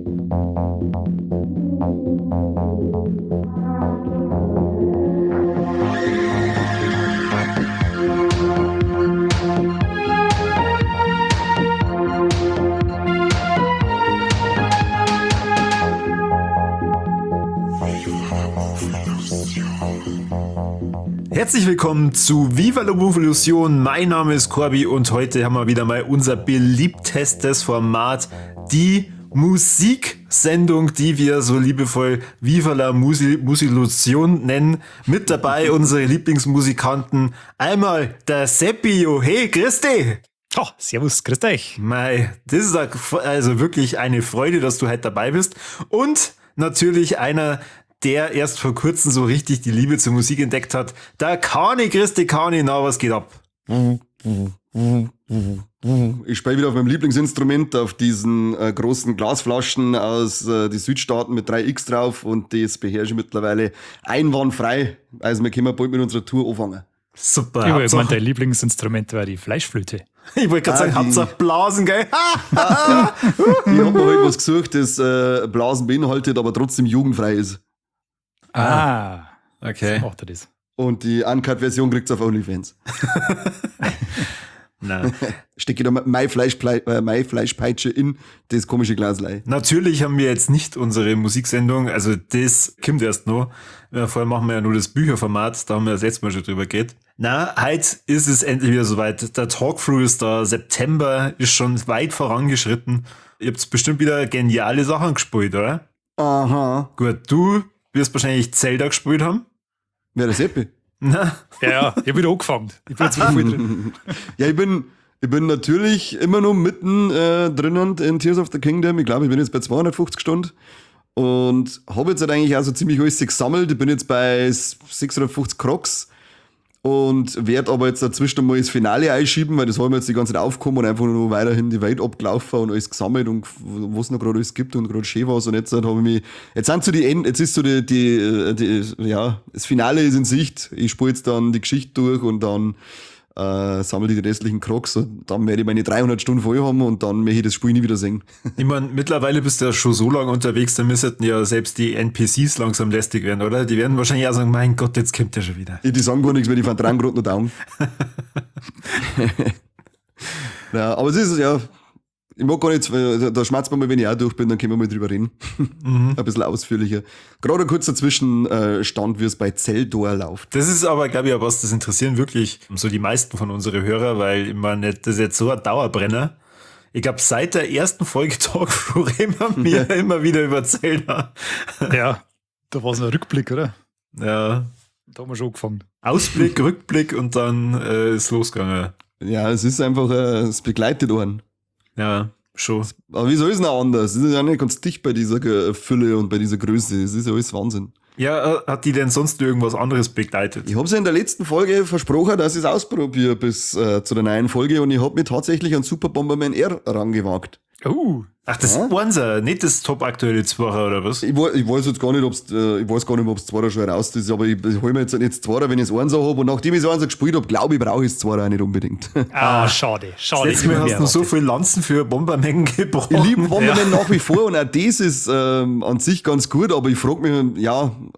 Herzlich willkommen zu Viva la Revolution. Mein Name ist Corby und heute haben wir wieder mal unser beliebtestes Format, die Musiksendung, die wir so liebevoll Viva la Musilusion nennen. Mit dabei unsere Lieblingsmusikanten. Einmal der Seppio. Hey, grüß dich! Oh, servus, grüß euch. Mei, das ist also wirklich eine Freude, dass du heute dabei bist. Und natürlich einer, der erst vor kurzem so richtig die Liebe zur Musik entdeckt hat. Der Kani, Christi Kani, na, was geht ab? Ich spiele wieder auf meinem Lieblingsinstrument, auf diesen großen Glasflaschen aus den Südstaaten mit 3X drauf und das beherrsche ich mittlerweile einwandfrei. Also wir können bald mit unserer Tour anfangen. Super. Ich meine, dein Lieblingsinstrument war die Fleischflöte. Ich wollte gerade sagen, Hauptsache Blasen, gell? Ich habe mir halt was gesucht, das Blasen beinhaltet, aber trotzdem jugendfrei ist. Okay. So macht er das. Und die Uncut-Version kriegt's auf OnlyFans. Nein. Stecke da meine Fleischpeitsche in das komische Glaslei. Natürlich haben wir jetzt nicht unsere Musiksendung, also das kommt erst noch. Vorher machen wir ja nur das Bücherformat, da haben wir das letzte Mal schon drüber geredet. Na, heute ist es endlich wieder soweit. Der Talkthrough ist da, September ist schon weit vorangeschritten. Ihr habt bestimmt wieder geniale Sachen gespielt, oder? Aha. Gut, du wirst wahrscheinlich Zelda gespielt haben. Wer der Seppi? Na? Ja, ich habe wieder angefangen. Ich bin jetzt wieder voll drin. Ja, ich bin natürlich immer noch mitten drinnen in Tears of the Kingdom. Ich glaube, ich bin jetzt bei 250 Stunden und habe jetzt halt eigentlich auch so ziemlich alles gesammelt. Ich bin jetzt bei 650 Crocs und werde aber jetzt dazwischen mal das Finale einschieben, weil das haben wir jetzt die ganze Zeit aufgekommen und einfach nur weiterhin die Welt abgelaufen und alles gesammelt und was noch gerade alles gibt und gerade schön was. Und jetzt habe ich mich, jetzt ist so das Finale ist in Sicht. Ich spiele jetzt dann die Geschichte durch und dann sammle ich die restlichen Crocs und dann werde ich meine 300 Stunden voll haben und dann möchte ich das Spiel nie wieder sehen. Ich meine, mittlerweile bist du ja schon so lange unterwegs, da müssten ja selbst die NPCs langsam lästig werden, oder? Die werden wahrscheinlich auch sagen, mein Gott, jetzt kommt der schon wieder. Die sagen gar nichts, weil die fahren dran gerade noch down. Ja, aber es ist ja, ich mag gar nicht, da schmerzt man mal, wenn ich auch durch bin, dann können wir mal drüber reden. Ein bisschen ausführlicher. Gerade ein kurzer Zwischenstand, wie es bei Zeldor läuft. Das ist aber, glaube ich, auch was, das interessieren wirklich so die meisten von unseren Hörer, weil ich meine, das ist jetzt so ein Dauerbrenner. Ich glaube, seit der ersten Folge Talkthrough reden wir immer wieder über Zelda. Ja, da war es ein Rückblick, oder? Ja. Da haben wir schon angefangen. Ausblick, Rückblick und dann ist losgegangen. Ja, es ist einfach, es begleitet einen. Ja, schon. Aber wieso ist es noch anders? Es ist ja nicht ganz dicht bei dieser Fülle und bei dieser Größe. Es ist ja alles Wahnsinn. Ja, hat die denn sonst irgendwas anderes begleitet? Ich habe es ja in der letzten Folge versprochen, dass ich es ausprobiere bis zu der neuen Folge und ich habe mir tatsächlich an Super Bomberman R rangewagt. Ach, das ist unser, nicht das top-aktuelle Zwarer, oder was? Ich weiß jetzt gar nicht, ob es Zwarer schon raus ist, aber ich hole mir jetzt nicht Zwarer, wenn ich es Einser habe und nachdem ich es Einser gespielt habe, glaube ich, brauche ich es Zwarer auch nicht unbedingt. Schade. Letztes Mal hast du so viel Lanzen für Bomberman gebrochen. Ich liebe Bomberman nach wie vor und auch das ist an sich ganz gut, aber ich frage mich, ich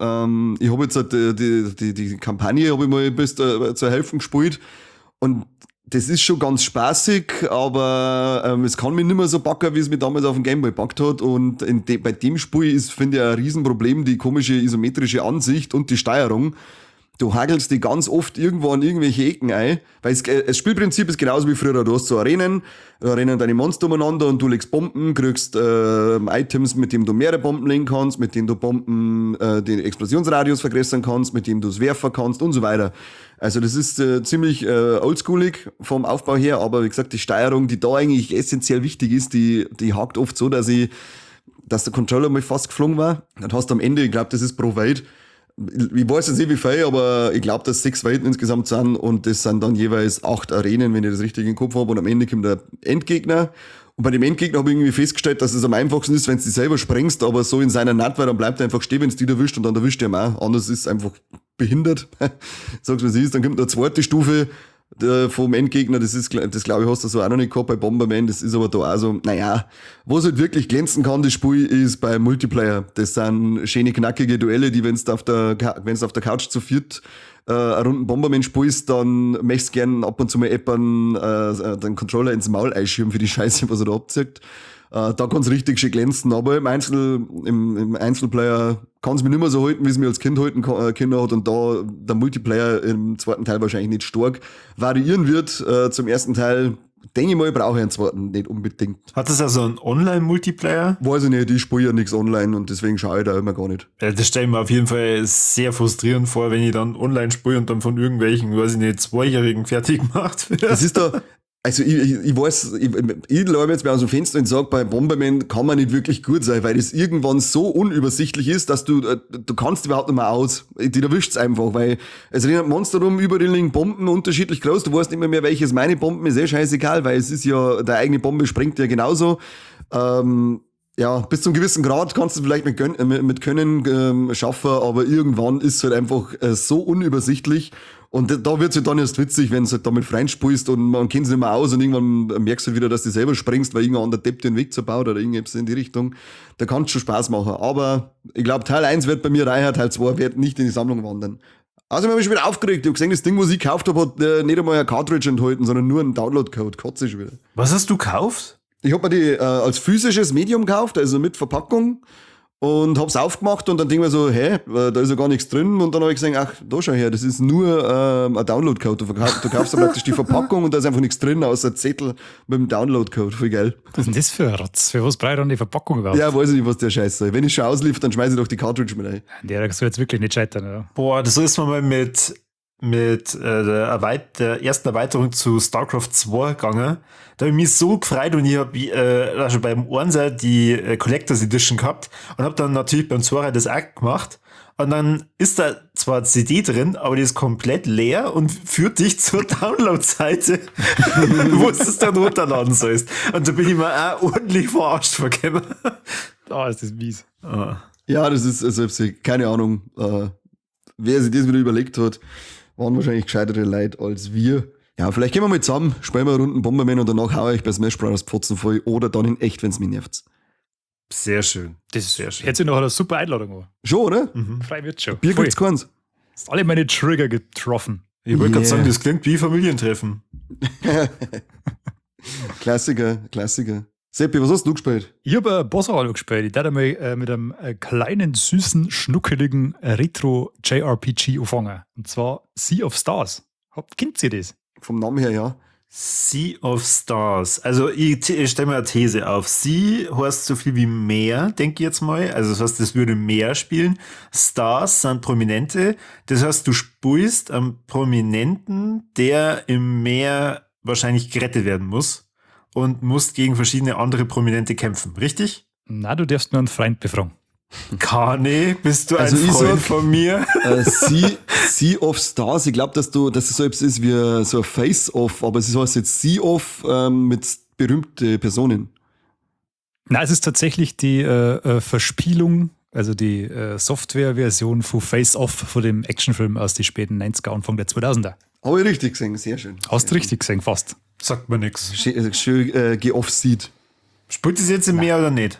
habe jetzt halt die Kampagne, habe ich mal bis zur Hälfte gespielt und das ist schon ganz spaßig, aber es kann mich nicht mehr so packen, wie es mich damals auf dem Gameboy packt hat. Und bei dem Spiel ist, finde ich, ein Riesenproblem die komische isometrische Ansicht und die Steuerung. Du hagelst die ganz oft irgendwo an irgendwelche Ecken ein, weil das Spielprinzip ist genauso wie früher. Du hast so Arenen, da rennen deine Monster umeinander und du legst Bomben, kriegst Items, mit denen du mehrere Bomben legen kannst, mit denen du Bomben den Explosionsradius vergrößern kannst, mit denen du es werfen kannst und so weiter. Also das ist ziemlich oldschoolig vom Aufbau her, aber wie gesagt, die Steuerung, die da eigentlich essentiell wichtig ist, die hakt oft so, dass der Controller mal fast geflogen war. Dann hast du am Ende, ich glaube, das ist pro Welt, ich weiß jetzt nicht wie viel, aber ich glaube, dass 6 Welten insgesamt sind und das sind dann jeweils 8 Arenen, wenn ich das richtig im Kopf habe und am Ende kommt der Endgegner. Und bei dem Endgegner habe ich irgendwie festgestellt, dass es am einfachsten ist, wenn du dich selber sprengst, aber so in seiner Naht, weil dann bleibt er einfach stehen, wenn es die erwischt und dann erwischt er ihn auch. Anders ist es einfach behindert. Sagst du, was ist, dann kommt eine zweite Stufe, vom Endgegner, das glaube ich, hast du so auch noch nicht gehabt bei Bomberman, das ist aber da auch so, naja, was halt wirklich glänzen kann, das Spiel ist beim Multiplayer. Das sind schöne, knackige Duelle, die, wenn du auf der Couch zu viert eine Runden Bomberman spielst, dann möchtest du gern ab und zu mal den Controller ins Maul einschirmen für die Scheiße, was er da abzieht. Da kann es richtig schön glänzen, aber im Einzelplayer kann es mich nicht mehr so halten, wie es mir als Kind halten können hat, und da der Multiplayer im zweiten Teil wahrscheinlich nicht stark variieren wird. Zum ersten Teil, denke ich mal, brauche ich einen zweiten nicht unbedingt. Hat das also einen Online-Multiplayer? Weiß ich nicht, ich spiele ja nichts online und deswegen schaue ich da immer gar nicht. Ja, das stelle ich mir auf jeden Fall sehr frustrierend vor, wenn ich dann online spiele und dann von irgendwelchen, weiß ich nicht, Zweijährigen fertig gemacht wird. Das ist da, also ich weiß, ich lebe jetzt mal aus dem Fenster und sage, bei Bomberman kann man nicht wirklich gut sein, weil das irgendwann so unübersichtlich ist, dass du kannst überhaupt nicht mehr aus. Die erwischt's einfach, weil es rennen Monster rum, überall liegen Bomben unterschiedlich groß, du weißt nicht mehr, welches meine Bomben ist, scheißegal, weil es ist ja, deine eigene Bombe springt ja genauso. Ja, bis zum gewissen Grad kannst du vielleicht mit Können schaffen, aber irgendwann ist es halt einfach so unübersichtlich. Und da wird's halt dann erst witzig, wenn du halt damit reinspielst und man kennt es nicht mehr aus und irgendwann merkst du halt wieder, dass du selber springst, weil irgendein anderer Depp den Weg zerbaut oder irgendwas in die Richtung. Da kann's schon Spaß machen. Aber ich glaube, Teil 1 wird bei mir reicher, Teil 2 wird nicht in die Sammlung wandern. Also, ich hab mich schon wieder aufgeregt. Ich hab gesehen, das Ding, was ich gekauft habe, hat nicht einmal ein Cartridge enthalten, sondern nur einen Download-Code. Kotze schon wieder. Was hast du gekauft? Ich hab mir die als physisches Medium gekauft, also mit Verpackung. Und hab's aufgemacht und dann denke ich mir so, da ist ja gar nichts drin. Und dann habe ich gesagt, ach, da schau her, das ist nur ein Download-Code. Du kaufst dann praktisch die Verpackung und da ist einfach nichts drin, außer ein Zettel mit dem Download-Code. Voll geil. Was ist denn das für ein Rotz? Für was brauche ich dann die Verpackung überhaupt? Ja, weiß ich nicht, was der Scheiß soll. Wenn ich schon auslief, dann schmeiße ich doch die Cartridge mit rein. Der soll jetzt wirklich nicht scheitern, ja. Boah, das ist mir mal mit der ersten Erweiterung zu StarCraft 2 gegangen. Da habe ich mich so gefreut und ich habe also beim Ornser die Collectors Edition gehabt und habe dann natürlich beim Zora das auch gemacht. Und dann ist da zwar eine CD drin, aber die ist komplett leer und führt dich zur Download-Seite, wo du es dann runterladen sollst. Und da bin ich mir auch ordentlich verarscht vorgekommen. Ist das mies. Ja, das ist, also, keine Ahnung, wer sich das wieder überlegt hat, waren wahrscheinlich gescheitere Leute als wir. Ja, vielleicht gehen wir mal zusammen, spielen wir eine Runden Bomberman und danach haue ich bei Smash Bros. Pfotzen voll oder dann in echt, wenn es mich nervt. Sehr schön. Das Sehr schön. hätte sich noch eine super Einladung an. Schon, oder? Frei wird schon. Bier Voll. gibt's keins. Hast alle meine Trigger getroffen. Ich wollte gerade Yeah. sagen, das klingt wie Familientreffen. Klassiker. Seppi, was hast du gespielt? Ich habe ein Boss-Halo gespielt. Ich dachte mal mit einem kleinen, süßen, schnuckeligen Retro-JRPG anfangen. Und zwar Sea of Stars. Kennt ihr das? Vom Namen her, ja. Sea of Stars. Also ich stelle mir eine These auf. Sea heißt so viel wie Meer, denke ich jetzt mal. Also das heißt, das würde Meer spielen. Stars sind Prominente. Das heißt, du spielst einen Prominenten, der im Meer wahrscheinlich gerettet werden muss und musst gegen verschiedene andere Prominente kämpfen. Richtig? Na, du darfst nur einen Freund befragen. Kane, bist du Also ein ich Freund sag- von mir? Sea of Stars, ich glaube, dass es so etwas ist wie so ein Face-Off, aber es heißt jetzt Sea of mit berühmte Personen. Na, es ist tatsächlich die Verspielung, also die Software-Version von Face Off, von dem Actionfilm aus den späten 90er, Anfang der 2000er. Habe ich richtig gesehen, sehr schön. Hast du richtig gesehen, fast. Sagt mir nichts. Schön geoff-seed. Spielt es jetzt im Meer oder nicht?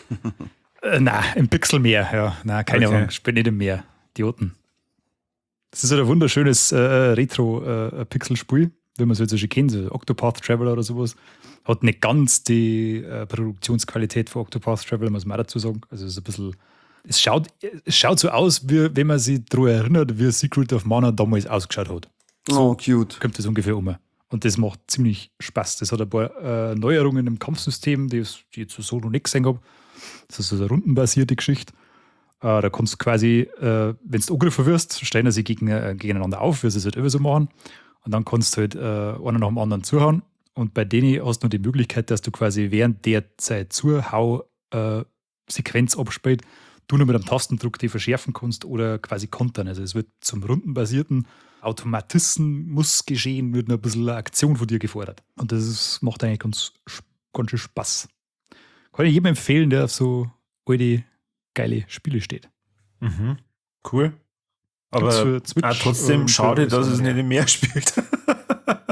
Na, im Pixelmeer, ja. Na, keine Okay. Ahnung, ich bin nicht im Meer. Idioten. Das ist halt ein wunderschönes Retro-Pixel-Spiel, wie man es halt so schon kennt, so Octopath Traveler oder sowas. Hat nicht ganz die Produktionsqualität von Octopath Traveler, muss man auch dazu sagen. Also es ist ein bisschen. Es schaut so aus, wie wenn man sich daran erinnert, wie Secret of Mana damals ausgeschaut hat. Oh, cute. Kommt das ungefähr um. Und das macht ziemlich Spaß. Das hat ein paar Neuerungen im Kampfsystem, die ich jetzt so noch nicht gesehen habe. Das ist so eine rundenbasierte Geschichte. Da kannst du quasi, wenn du angegriffen wirst, stellen sie gegeneinander auf, wie sie es halt immer so machen. Und dann kannst du halt einer nach dem anderen zuhauen. Und bei denen hast du noch die Möglichkeit, dass du quasi während der Zeit Zuhau-Sequenz abspielt, du nur mit einem Tastendruck die verschärfen kannst oder quasi kontern. Also es wird zum rundenbasierten Automatismus geschehen, wird noch ein bisschen eine Aktion von dir gefordert. Und macht eigentlich ganz schön Spaß. Kann ich jedem empfehlen, der auf so alte, geile Spiele steht. Mhm. Cool. Gibt's Aber für Switch, trotzdem für schade, dass es Amazon, nicht im Meer spielt.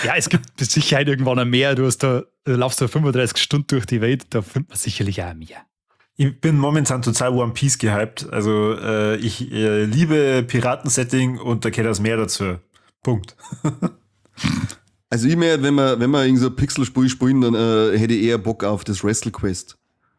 Ja, es gibt mit Sicherheit irgendwann noch mehr. Du laufst da 35 Stunden durch die Welt, da findet man sicherlich auch mehr. Ich bin momentan total One Piece gehypt. Also ich liebe Piratensetting und da gehört das Meer dazu. Punkt. Also ich mehr, wenn wir irgend so ein Pixelspiel spielen, dann hätte ich eher Bock auf das Wrestle Quest.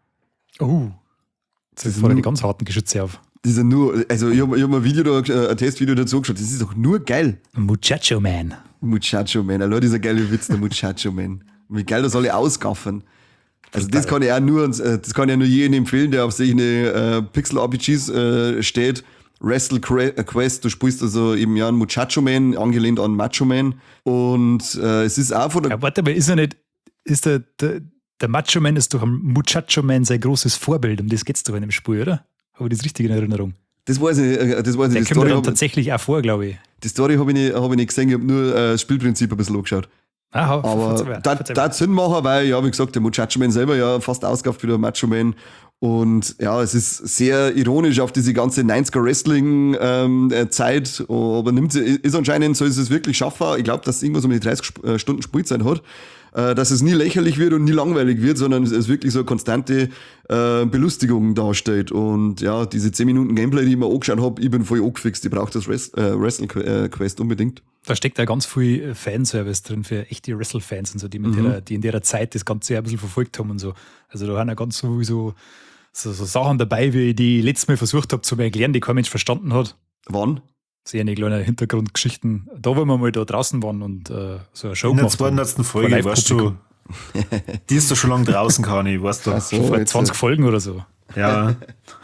Oh, jetzt fahren die ganz harten Geschütze auf. Das ist nur, also ich hab ein Video da, ein Testvideo dazu geschaut, das ist doch nur geil. Muchacho Man. Muchacho Man, Leute, dieser geile Witz, der Muchacho Man. Wie geil das alle ausgaffen. Also das kann ja nur jedem empfehlen, der auf solche Pixel-RPGs steht. Wrestle Quest, du spielst also eben ja einen Muchacho Man, angelehnt an Macho Man. Und es ist auch von der... Ja, warte mal, ist der Macho Man ist doch am Muchacho Man sein großes Vorbild, um das geht's doch in dem Spiel, oder? Habe ich das richtig in Erinnerung? Das weiß ich nicht. Der kommt dann tatsächlich auch vor, glaube ich. Die Story habe ich nicht gesehen, ich habe nur das Spielprinzip ein bisschen angeschaut. Aha, aber da Sinn machen, weil, ja, wie gesagt, der Muchacho Man selber ja fast ausgekauft wie der Macho Man. Und ja, es ist sehr ironisch auf diese ganze 90er Wrestling-Zeit, aber ist anscheinend, so ist es wirklich schaffbar. Ich glaube, dass es irgendwas um die 30 Stunden Spielzeit hat, dass es nie lächerlich wird und nie langweilig wird, sondern es wirklich so eine konstante Belustigung darstellt. Und ja, diese 10 Minuten Gameplay, die ich mir angeschaut habe, ich bin voll angefixt, ich brauche das Wrestle Quest unbedingt. Da steckt ja ganz viel Fanservice drin für echte Wrestle-Fans und so, die in der Zeit das Ganze ein bisschen verfolgt haben und so. Also da haben ja ganz so Sachen dabei, wie ich die letztes Mal versucht habe zu erklären, die kein Mensch verstanden hat. Wann? Sehr eine kleine Hintergrundgeschichten. Da, wo wir mal da draußen waren und so eine Show in der gemacht haben. 200. Folge, weißt du, die ist doch schon lange draußen, Kani, weißt du. So, vor 20 Folgen oder so. Ja.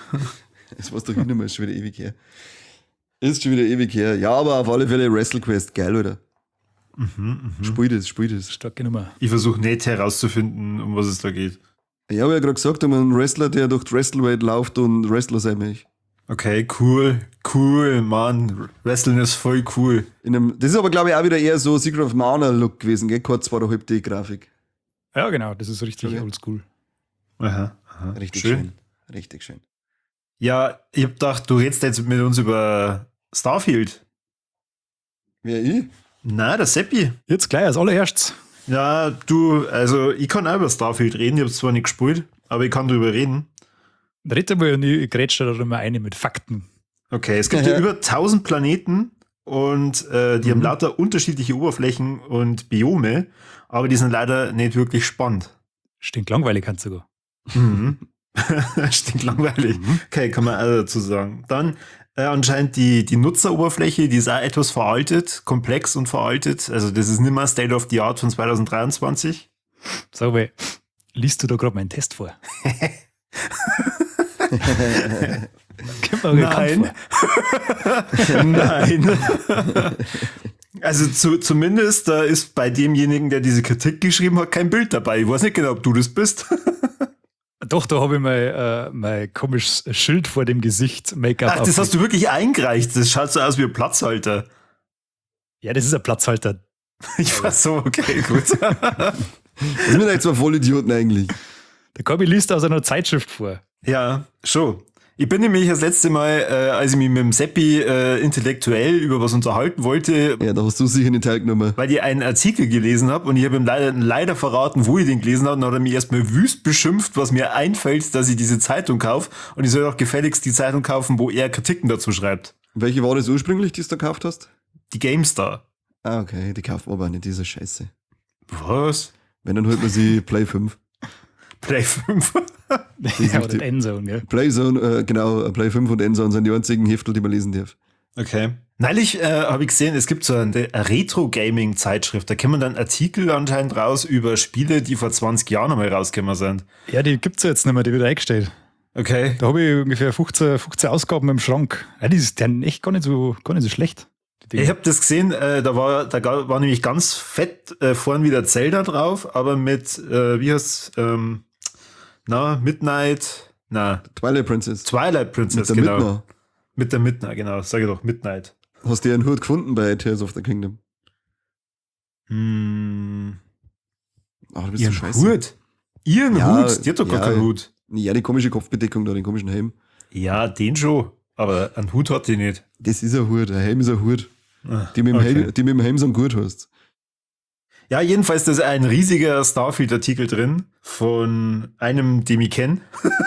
Das war's doch nicht mehr, ist schon wieder ewig her. Ist schon wieder ewig her. Ja, aber auf alle Fälle Wrestle Quest, geil, oder? Spiel das. Starke Nummer. Ich versuche nicht herauszufinden, um was es da geht. Ich habe ja gerade gesagt, um einen Wrestler, der durch die Wrestlewelt läuft und Wrestler sein möchte. Okay, cool, Mann. Wrestling ist voll cool. Das ist aber, glaube ich, auch wieder eher so Secret of Mana-Look gewesen, gell? Kurz 2,5D-Grafik. Ja, genau, das ist richtig Okay. oldschool. Aha. Richtig schön. Richtig schön. Ja, ich hab gedacht, du redest jetzt mit uns über Starfield. Wer ich? Na, der Seppi. Jetzt gleich als allererstes. Ja, also ich kann auch über Starfield reden, ich hab's zwar nicht gespielt, aber ich kann drüber reden. Red mal und ich grätsche da immer eine mit Fakten. Okay, es gibt ja über 1000 Planeten und die haben lauter unterschiedliche Oberflächen und Biome, aber die sind leider nicht wirklich spannend. Stinkt langweilig, kannst du sogar. Stinkt langweilig. Okay, kann man auch dazu sagen. Dann anscheinend die Nutzeroberfläche, die ist auch etwas veraltet, komplex und veraltet. Also das ist nicht mehr State of the Art von 2023. Sag mal, liest du da gerade meinen Test vor? Kommt mir Nein. vor. Nein. Also zumindest da ist bei demjenigen, der diese Kritik geschrieben hat, kein Bild dabei. Ich weiß nicht genau, ob du das bist. Doch, da habe ich mein komisches Schild vor dem Gesicht, Make-up. Ach, das hast du wirklich eingereicht. Das schaut so aus wie ein Platzhalter. Ja, das ist ein Platzhalter. Ich war so, okay, gut. Das sind eigentlich zwei Vollidioten eigentlich. Der Corby liest aus einer Zeitschrift vor. Ja, schon. Ich bin nämlich das letzte Mal, als ich mich mit dem Seppi intellektuell über was unterhalten wollte, Ja, da hast du sicher nicht teilgenommen. weil ich einen Artikel gelesen habe und ich habe ihm leider verraten, wo ich den gelesen habe, und dann hat er mich erstmal wüst beschimpft, was mir einfällt, dass ich diese Zeitung kaufe, und ich soll auch gefälligst die Zeitung kaufen, wo er Kritiken dazu schreibt. Welche war das ursprünglich, die du da gekauft hast? Die GameStar. Ah, okay, die kauft man aber nicht, diese Scheiße. Was? Wenn, dann holt man sie Play 5. Play 5. Ja, oder Endzone, ja. Playzone, genau, Play 5 und Endzone sind die einzigen Heftel, die man lesen darf. Okay. Neulich habe ich gesehen, es gibt so eine Retro-Gaming-Zeitschrift. Da kann man dann Artikel anscheinend raus über Spiele, die vor 20 Jahren einmal rausgekommen sind. Ja, die gibt's ja jetzt nicht mehr, die wird eingestellt. Okay. Da habe ich ungefähr 15 Ausgaben im Schrank. Ja, die sind echt gar nicht so schlecht. Ich habe das gesehen, da war nämlich ganz fett vorn wieder Zelda drauf, aber mit, wie heißt's, Midnight, Twilight Princess. Twilight Princess, Mit der genau. Midna. Mit der Midnight, genau, sag ich doch, Midnight. Hast du einen Hut gefunden bei Tears of the Kingdom? Ah, du bist so Ihren scheiße. Hut? Ihren Ja, Hut? Die hat doch gar ja. keinen Hut. Ja, die komische Kopfbedeckung da, den komischen Helm. Ja, den schon, aber einen Hut hat die nicht. Das ist ein Hut, ein Helm ist ein Hut. Ah, Die mit dem, okay. Helm, die mit dem Helm so einen Gurt hast. Ja, jedenfalls da ist ein riesiger Starfield-Artikel drin von einem, den ich kenne.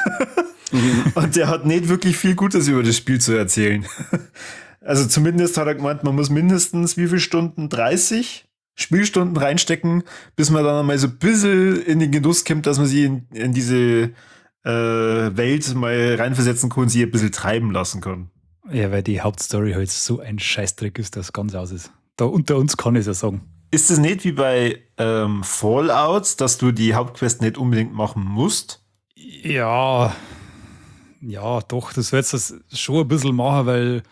Und der hat nicht wirklich viel Gutes über das Spiel zu erzählen. Also zumindest hat er gemeint, man muss mindestens wie viele Stunden? 30 Spielstunden reinstecken, bis man dann mal so ein bisschen in den Genuss kommt, dass man sie in diese Welt mal reinversetzen kann und sie ein bisschen treiben lassen kann. Ja, weil die Hauptstory halt so ein Scheißdreck ist, dass ganz aus ist. Da unter uns kann ich es ja sagen. Ist es nicht wie bei Fallout, dass du die Hauptquest nicht unbedingt machen musst? Ja, doch, das wird es schon ein bisschen machen, weil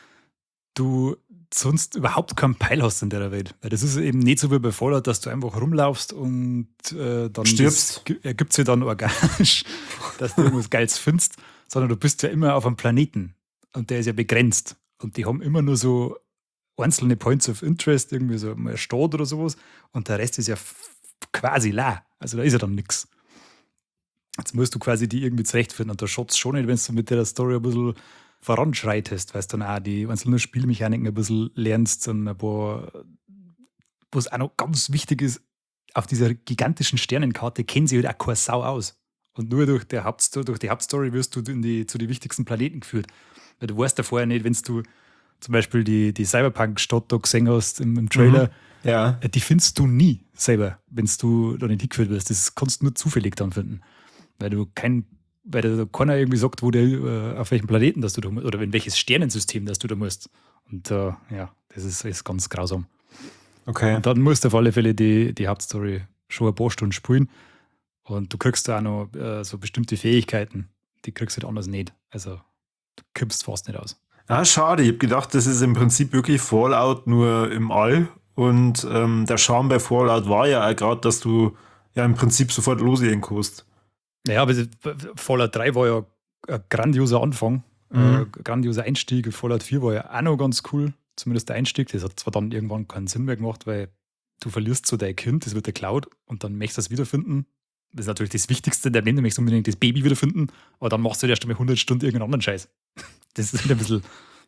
du sonst überhaupt keinen Peil hast in der Welt. Weil das ist eben nicht so wie bei Fallout, dass du einfach rumlaufst und dann stirbst. Ergibt sich dann organisch, dass du irgendwas Geiles findest, sondern du bist ja immer auf einem Planeten und der ist ja begrenzt. Und die haben immer nur so einzelne Points of Interest, irgendwie so eine Stadt oder sowas und der Rest ist ja quasi leer. Also da ist ja dann nichts. Jetzt musst du quasi die irgendwie zurechtfinden und da schaut es schon nicht, wenn du mit der Story ein bisschen voranschreitest, weil du dann auch die einzelnen Spielmechaniken ein bisschen lernst und ein paar, was auch noch ganz wichtig ist, auf dieser gigantischen Sternenkarte kennen sie halt auch keine Sau aus. Und nur durch die Hauptstory wirst du zu den wichtigsten Planeten geführt. Weil du weißt ja vorher nicht, wenn du zum Beispiel die Cyberpunk-Stadt da gesehen hast im Trailer, Ja. die findest du nie selber, wenn du da nicht hingeführt wirst. Das kannst du nur zufällig dann finden. Weil da keiner irgendwie sagt, auf welchem Planeten dass du da musst oder in welches Sternensystem dass du da musst. Und das ist ganz grausam. Okay. Und dann musst du auf alle Fälle die Hauptstory schon ein paar Stunden spielen. Und du kriegst da auch noch so bestimmte Fähigkeiten, die kriegst du halt anders nicht. Also du kippst fast nicht aus. Ah, schade. Ich habe gedacht, das ist im Prinzip wirklich Fallout nur im All. Und der Charme bei Fallout war ja auch gerade, dass du ja im Prinzip sofort loslegen kannst. Naja, aber Fallout 3 war ja ein grandioser Anfang, grandioser Einstieg. Fallout 4 war ja auch noch ganz cool, zumindest der Einstieg. Das hat zwar dann irgendwann keinen Sinn mehr gemacht, weil du verlierst so dein Kind, das wird geklaut und dann möchtest du es wiederfinden. Das ist natürlich das Wichtigste der Leben, du möchtest unbedingt das Baby wiederfinden, aber dann machst du erst einmal 100 Stunden irgendeinen anderen Scheiß. Das ist wieder ein bisschen,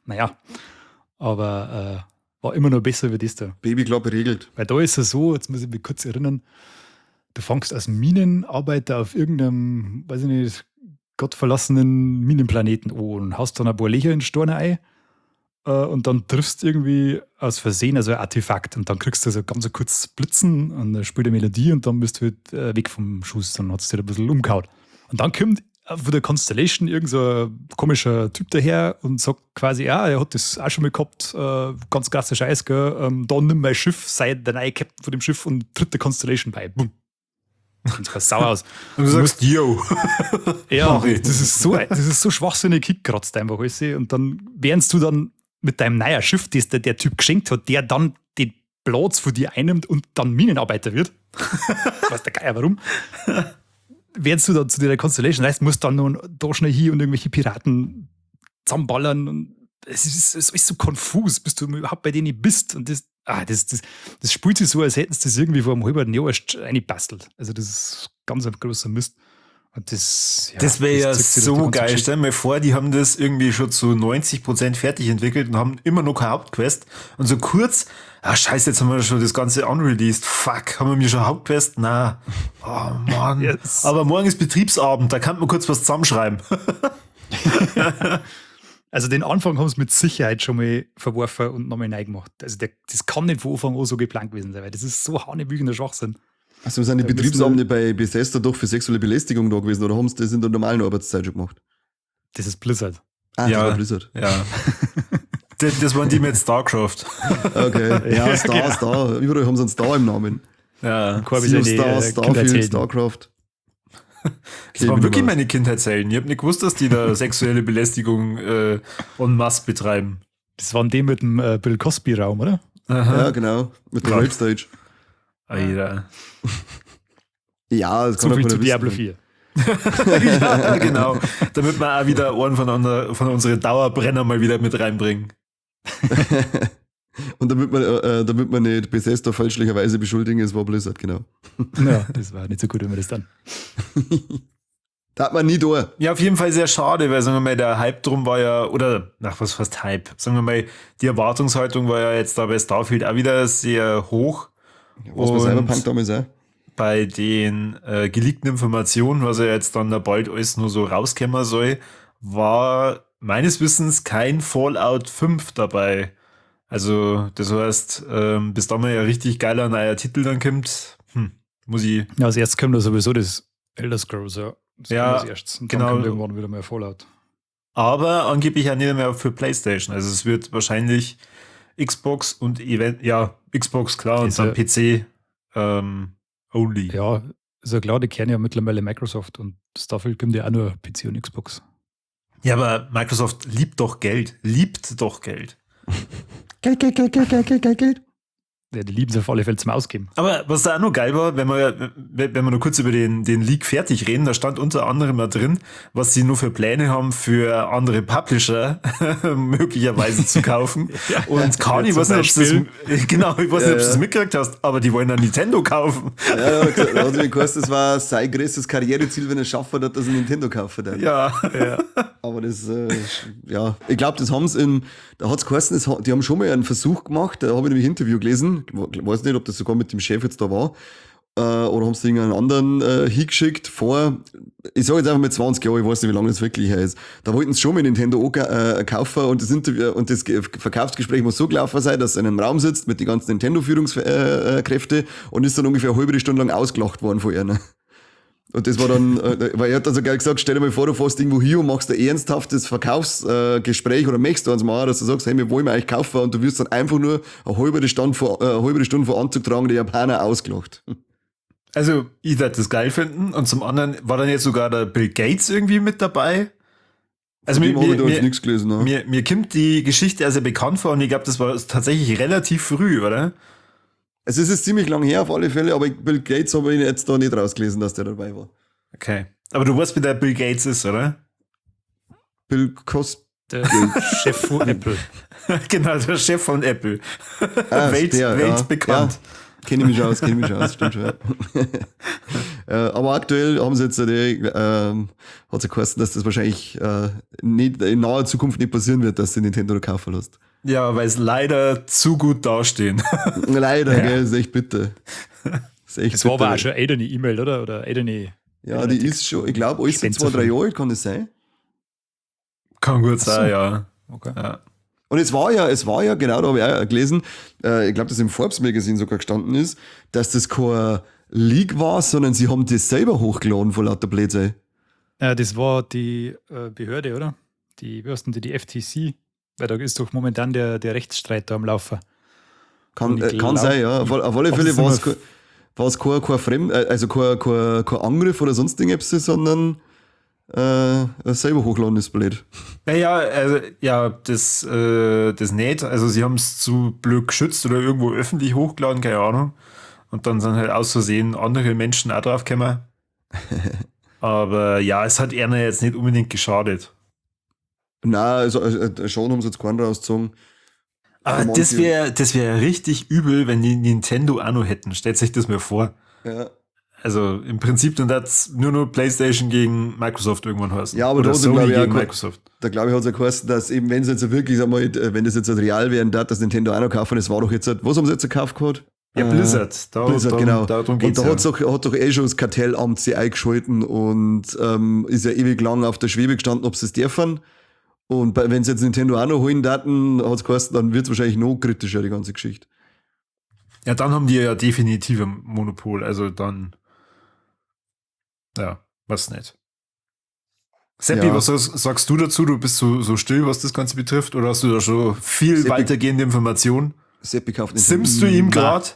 aber war immer noch besser wie das da. Baby, glaube ich, regelt. Weil da ist es so, jetzt muss ich mich kurz erinnern, du fängst als Minenarbeiter auf irgendeinem, weiß ich nicht, gottverlassenen Minenplaneten an und haust dann ein paar Löcher in den Stein ein und dann triffst irgendwie aus Versehen also ein Artefakt und dann kriegst du so ganz kurz Blitzen und dann spielt eine Melodie und dann bist du halt weg vom Schuss, dann hat es dir ein bisschen umgehauen. Und dann kommt von der Constellation irgend so ein komischer Typ daher und sagt quasi, ja, er hat das auch schon mal gehabt, ganz krasser Scheiß, gell, da nimm mein Schiff, sei der neue Captain von dem Schiff und tritt der Constellation bei. Bumm. Und du sauer aus. Und du sagst, yo. Ja, das ist so schwachsinnig hickratzt einfach alles. Und dann, während du dann mit deinem neuen Schiff, das der Typ geschenkt hat, der dann den Platz von dir einnimmt und dann Minenarbeiter wird. Weiß der Geier warum. Während du dann zu der Constellation reist, musst du dann noch da schnell hier und irgendwelche Piraten zusammenballern. Und es ist so konfus, bis du überhaupt bei denen bist. Und das spielt sich so, als hätten sie das irgendwie vor einem halben Jahr erst reingebastelt. Also das ist ganz ein großer Mist. Und das wäre ja so geil. Stell dir mal vor, die haben das irgendwie schon zu 90% fertig entwickelt und haben immer noch keine Hauptquest. Und so kurz, scheiße, jetzt haben wir schon das Ganze unreleased. Fuck, haben wir mir schon Hauptquest? Na, oh Mann. Yes. Aber morgen ist Betriebsabend, da kann man kurz was zusammenschreiben. Also den Anfang haben sie mit Sicherheit schon mal verworfen und nochmal neu gemacht. Also das kann nicht von Anfang an so geplant gewesen sein, weil das ist so hanebüchender Schwachsinn. Also sind die Betriebsabende bei Bethesda doch für sexuelle Belästigung da gewesen oder haben sie das in der normalen Arbeitszeit schon gemacht? Das ist Blizzard. Ah, ja, das war Blizzard. Ja. das waren die mit StarCraft. Okay, ja, Star. Überall haben sie einen Star im Namen. Ja. Starfield, StarCraft. Das waren wirklich meine Kindheitshelden. Ich habe nicht gewusst, dass die da sexuelle Belästigung en masse betreiben. Das waren die mit dem Bill Cosby-Raum, oder? Aha. Ja, genau. Mit der Rape-Stage. Alter. Ja, das so kann viel man zu wissen. Diablo 4. Ja, genau. Damit wir auch wieder einen von unseren Dauerbrenner mal wieder mit reinbringen. Und damit man nicht Bethesda fälschlicherweise beschuldigen, es war Blizzard, genau. Ja, das war nicht so gut, wenn wir das dann. Da hat man nie da. Ja, auf jeden Fall sehr schade, weil, sagen wir mal, der Hype drum war ja, was fast Hype? Sagen wir mal, die Erwartungshaltung war ja jetzt da bei Starfield auch wieder sehr hoch. Was bei Cyberpunk damals auch. Bei den geleakten Informationen, was ja jetzt dann da bald alles nur so rauskommen soll, war meines Wissens kein Fallout 5 dabei. Also, das heißt, bis da mal ja richtig geiler neuer Titel dann kommt, muss ich. Ja, als erstes kommt da sowieso das Elder Scrolls, ja. Das Ja, kommt als erstes. Und genau. dann kommt irgendwann wieder mehr Fallout. Aber angeblich auch nicht mehr für PlayStation. Also, es wird wahrscheinlich Xbox und Xbox klar und dann PC only. Ja, ist ja klar, die kennen ja mittlerweile Microsoft und Starfield kommt ja auch nur PC und Xbox. Ja, aber Microsoft liebt doch Geld. Geld. Ja, die lieben es auf alle Fälle zum Ausgeben. Aber was da auch noch geil war, wenn wir nur kurz über den Leak fertig reden, da stand unter anderem mal drin, was sie nur für Pläne haben, für andere Publisher möglicherweise zu kaufen. Und Kani, ich weiß nicht, ob du das mitgekriegt hast, aber die wollen dann Nintendo kaufen. Ja, da hat mir geheißen, das war sein größtes Karriereziel, wenn er es schaffen hat, dass er Nintendo kaufen dann. Ja. Aber das, ich glaube, das haben sie da hat es geheißen, die haben schon mal einen Versuch gemacht, da habe ich nämlich ein Interview gelesen, ich weiß nicht, ob das sogar mit dem Chef jetzt da war, oder haben sie irgendeinen anderen hingeschickt ich sage jetzt einfach mal 20 Jahre, ich weiß nicht, wie lange das wirklich her ist. Da wollten sie schon mal Nintendo kaufen und das Interview und das Verkaufsgespräch muss so gelaufen sein, dass er in einem Raum sitzt mit den ganzen Nintendo-Führungskräfte und ist dann ungefähr eine halbe Stunde lang ausgelacht worden von ihr. Und das war dann, weil er hat dann so geil gesagt, stell dir mal vor, du fährst irgendwo hier und machst ein ernsthaftes Verkaufsgespräch oder möchtest du eins machen, dass du sagst, hey, wir wollen eigentlich kaufen und du wirst dann einfach nur eine halbe Stunde vor Anzug tragen, die Japaner ausgelacht. Also, ich werde das geil finden und zum anderen war dann jetzt sogar der Bill Gates irgendwie mit dabei. Also mir kommt die Geschichte also bekannt vor und ich glaube, das war tatsächlich relativ früh, oder? Also es ist ziemlich lang her auf alle Fälle, aber Bill Gates habe ich jetzt da nicht rausgelesen, dass der dabei war. Okay. Aber du weißt, wie der Bill Gates ist, oder? Der Chef von Apple. Genau, der Chef von Apple. Weltbekannt. Ja. Kenne ich mich aus, stimmt schon. Aber aktuell haben sie jetzt, hat sie geheißen, dass das wahrscheinlich nicht, in naher Zukunft nicht passieren wird, dass sie Nintendo kaufen lässt. Ja, weil es leider zu gut dastehen. Leider, gell, ist echt bitter. Das war aber auch schon eine E-Mail, oder? Oder eine. Ja, die ist schon, ich glaube, alles sind 2-3 Jahre alt, kann das sein? Kann gut sein, ja. Okay. Ja. Und es war ja, genau, da habe ich auch gelesen, ich glaube, dass im Forbes Magazine sogar gestanden ist, dass das kein Leak war, sondern sie haben das selber hochgeladen von lauter Blödsinn. Ja, das war die Behörde, oder? Die FTC, weil da ist doch momentan der Rechtsstreit da am Laufen. Kann sein, ja. Auf alle Fälle war es kein Angriff oder sonst irgendwas, sondern selber hochladen ist blöd. Das nicht. Also sie haben es zu blöd geschützt oder irgendwo öffentlich hochgeladen, keine Ahnung. Und dann sind halt aus Versehen andere Menschen auch drauf gekommen. Aber ja, es hat einer jetzt nicht unbedingt geschadet. Nein, also schon haben sie jetzt keinen rausgezogen. Aber das wär richtig übel, wenn die Nintendo auch noch hätten. Stellt sich das mal vor. Ja. Also im Prinzip dann das nur PlayStation gegen Microsoft irgendwann heißen. Ja, aber oder da Sony gegen Microsoft. Da glaube ich, hat es ja geheißen, dass eben, wenn es jetzt wirklich einmal, wenn das jetzt real werden darf, dass Nintendo auch noch kaufen, das war doch jetzt, was haben sie jetzt gekauft gehabt? Ja, Blizzard. Genau. Darum geht's. Und da hat doch schon das Kartellamt sie eingeschalten und ist ja ewig lang auf der Schwebe gestanden, ob sie es dürfen. Und wenn sie jetzt Nintendo auch noch holen Daten, hat es geheißen, dann wird es wahrscheinlich noch kritischer, die ganze Geschichte. Ja, dann haben die ja definitiv ein Monopol. Also dann, ja, was nicht. Seppi, was sagst du dazu? Du bist so still, was das Ganze betrifft, oder hast du da schon viel weitergehende Informationen? Seppi kauft nicht. Simmst du ihm gerade?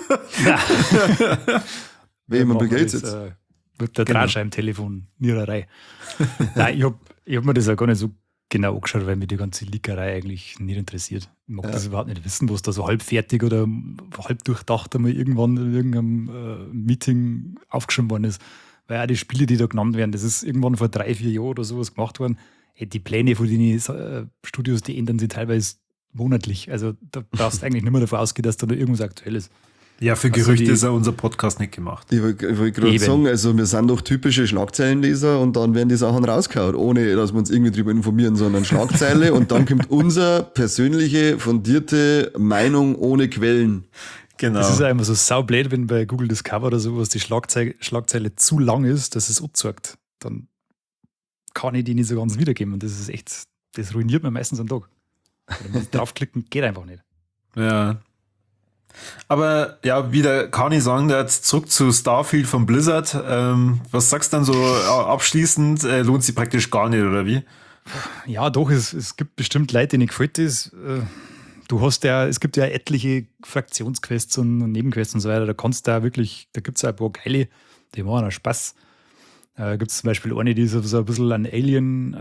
Wer immer Bill Gates jetzt? Mit der Drahtscheibentelefon, Niererei. Nein, ich hab mir das ja gar nicht so genau angeschaut, weil mich die ganze Leakerei eigentlich nicht interessiert. Ich mag das überhaupt nicht wissen, was da so halbfertig oder halb durchdacht einmal irgendwann in irgendeinem Meeting aufgeschrieben worden ist. Weil auch die Spiele, die da genannt werden, das ist irgendwann vor 3-4 Jahren oder sowas gemacht worden. Die Pläne von den Studios, die ändern sich teilweise monatlich. Also da darfst du eigentlich nicht mehr davon ausgehen, dass da noch irgendwas aktuell ist. Ja, für Gerüchte ist ja unser Podcast nicht gemacht. Ich wollte gerade sagen, also wir sind doch typische Schlagzeilenleser und dann werden die Sachen rausgehauen, ohne dass wir uns irgendwie drüber informieren, sondern Schlagzeile und dann kommt unsere persönliche, fundierte Meinung ohne Quellen. Genau. Das ist ja immer so saublöd, wenn bei Google Discover oder sowas die Schlagzeile zu lang ist, dass es anzeigt. Dann kann ich die nicht so ganz wiedergeben. Und das ist echt, das ruiniert mir meistens einen Tag. Wenn man draufklicken, geht einfach nicht. Ja. Aber ja, wie der Kani sagen, jetzt zurück zu Starfield von Blizzard. Was sagst du dann so abschließend? Lohnt sich praktisch gar nicht, oder wie? Ja, doch, es gibt bestimmt Leute, denen gefällt das. Es gibt ja etliche Fraktionsquests und Nebenquests und so weiter. Da kannst du da wirklich, da gibt es ein paar geile, die machen auch Spaß. Gibt es zum Beispiel eine, die ist so ein bisschen an Alien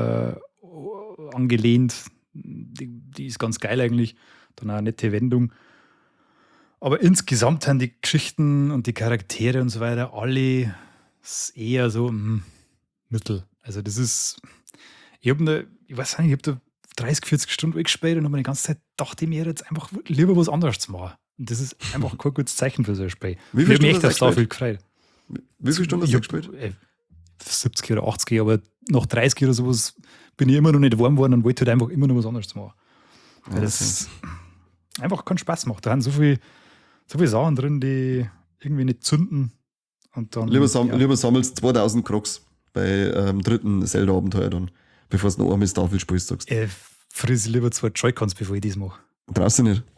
angelehnt. Die ist ganz geil eigentlich. Dann auch eine nette Wendung. Aber insgesamt haben die Geschichten und die Charaktere und so weiter alle eher so mittel. Also das ist, ich weiß nicht, ich habe da 30, 40 Stunden weggespielt und habe mir die ganze Zeit dachte ich mir jetzt einfach lieber was anderes zu machen. Und das ist einfach kein gutes Zeichen für so ein Spiel. Wie viele Ich habe mich Stunden echt auf hast du Starfield gefreut. Wie viele Stunden hast du gespielt? 70 oder 80, aber nach 30 oder sowas bin ich immer noch nicht warm geworden und wollte halt einfach immer noch was anderes machen. Weil das einfach keinen Spaß macht. Da sind so viele Sachen drin, die irgendwie nicht zünden. Und dann, Lieber sammelst 2000 Crocs bei dritten Zelda-Abenteuer dann, bevor du noch einmal Starfield spielst, sagst du. Friss ich lieber 2 Joy-Cons, bevor ich das mache. Brauchst du nicht.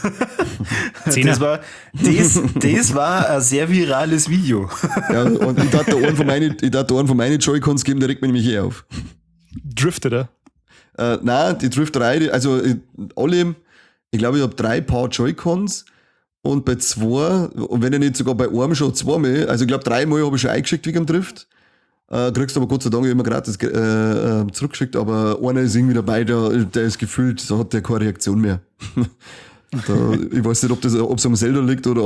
Das war ein sehr virales Video. Ja, und ich darf da einen von meinen Joy-Cons geben, der regt mich nämlich auf. Driftet er? Nein, die Drift-Reihe, also alle, ich glaube, ich habe 3 Paar Joy-Cons und bei 2, und wenn ja nicht sogar bei einem schon 2 Mal, also ich glaube 3 Mal habe ich schon eingeschickt wegen dem Drift. Kriegst aber Gott sei Dank immer gratis zurückgeschickt, aber einer ist irgendwie dabei, der ist gefühlt, da hat der keine Reaktion mehr. Ich weiß nicht, ob es am Zelda liegt oder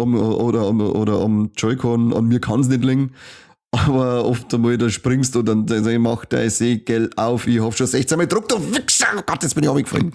am Joy-Con, an mir kann es nicht liegen. Aber oft einmal da springst du und dann mach dein Segel auf, ich hab schon 16 Mal gedruckt, du Wichser, oh Gott, jetzt bin ich runtergefallen.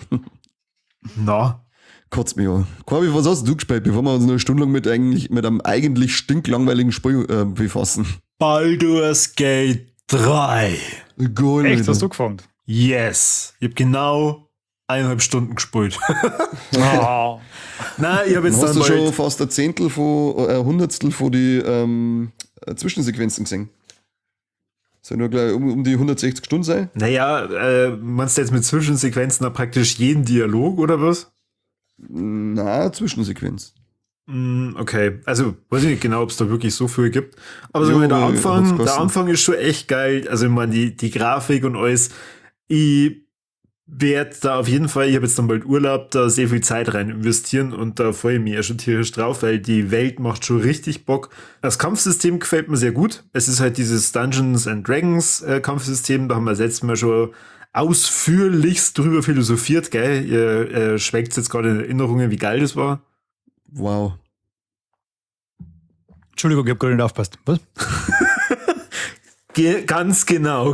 Na. Kotzt mich an. Corby, was hast du gespielt, bevor wir uns noch eine Stunde lang mit einem eigentlich stinklangweiligen Spiel befassen? Baldur's Gate 3. Geil, Echt, Alter. hast du gefangen? Yes. Ich habe genau 1,5 Stunden gespielt. Oh. Nein, ich habe jetzt Hast dann du schon bald, fast ein Zehntel Hundertstel von die Zwischensequenzen gesehen? Soll nur gleich um die 160 Stunden sein? naja, meinst du jetzt mit Zwischensequenzen dann praktisch jeden Dialog oder was? Na, Zwischensequenz. Okay, also weiß ich nicht genau, ob es da wirklich so viel gibt. Aber so Jo, der hat's gekostet. Anfang ist schon echt geil. Also ich meine, die Grafik und alles. Ich werde da auf jeden Fall, ich habe jetzt dann bald Urlaub, da sehr viel Zeit rein investieren und da freue ich mich ja schon tierisch drauf, weil die Welt macht schon richtig Bock. Das Kampfsystem gefällt mir sehr gut. Es ist halt dieses Dungeons and Dragons Kampfsystem, da haben wir das letzte Mal schon ausführlichst drüber philosophiert, gell? Ihr schweckt jetzt gerade in Erinnerungen, wie geil das war. Wow. Entschuldigung, ich habe gerade nicht aufgepasst. Was? Ganz genau.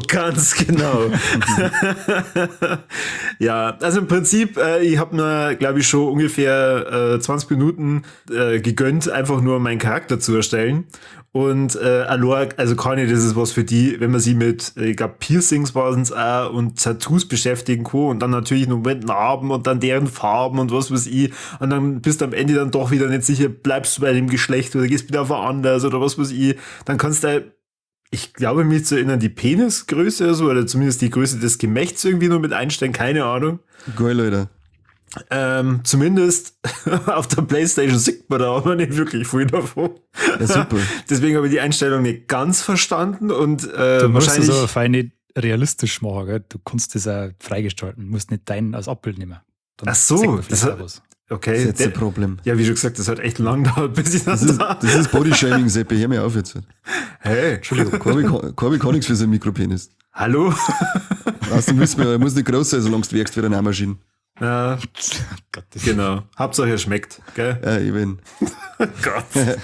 Ja, also im Prinzip, ich habe mir, glaube ich, schon ungefähr 20 Minuten gegönnt, einfach nur meinen Charakter zu erstellen. Und Alor, also Conny, das ist was für die, wenn man sie mit, ich glaube, Piercings waren es auch und Tattoos beschäftigen kann und dann natürlich noch mit Narben und dann deren Farben und was weiß ich. Und dann bist du am Ende dann doch wieder nicht sicher, bleibst du bei dem Geschlecht oder gehst wieder auf ein anderes oder was weiß ich. Dann kannst du, ich glaube, mich zu erinnern, die Penisgröße oder so, oder zumindest die Größe des Gemächts irgendwie nur mit einstellen, keine Ahnung. Geil, Leute. Zumindest auf der Playstation sieht man da aber nicht wirklich viel davon. Ja, super. Deswegen habe ich die Einstellung nicht ganz verstanden und Du musst wahrscheinlich. es aber fein nicht realistisch machen. Gell? Du kannst das auch freigestalten. Du musst nicht deinen als Abbild nehmen. Dann Ach so, zeigt man das vielleicht hat- auch was. Das Okay. ist jetzt ein Problem. Ja, wie schon gesagt, das hat echt lang gedauert, bis ich das da. Das ist Bodyshaming, Seppi, hör mir auf jetzt. Hey, Entschuldigung, Corby kann nichts für seinen Mikropenis. hallo? Außerdem wissen wir, er muss nicht groß sein, solange du wirkst wie eine Nähmaschine. Ja, Gott, das genau. Hauptsache er schmeckt, gell? Ja, eben. Gott.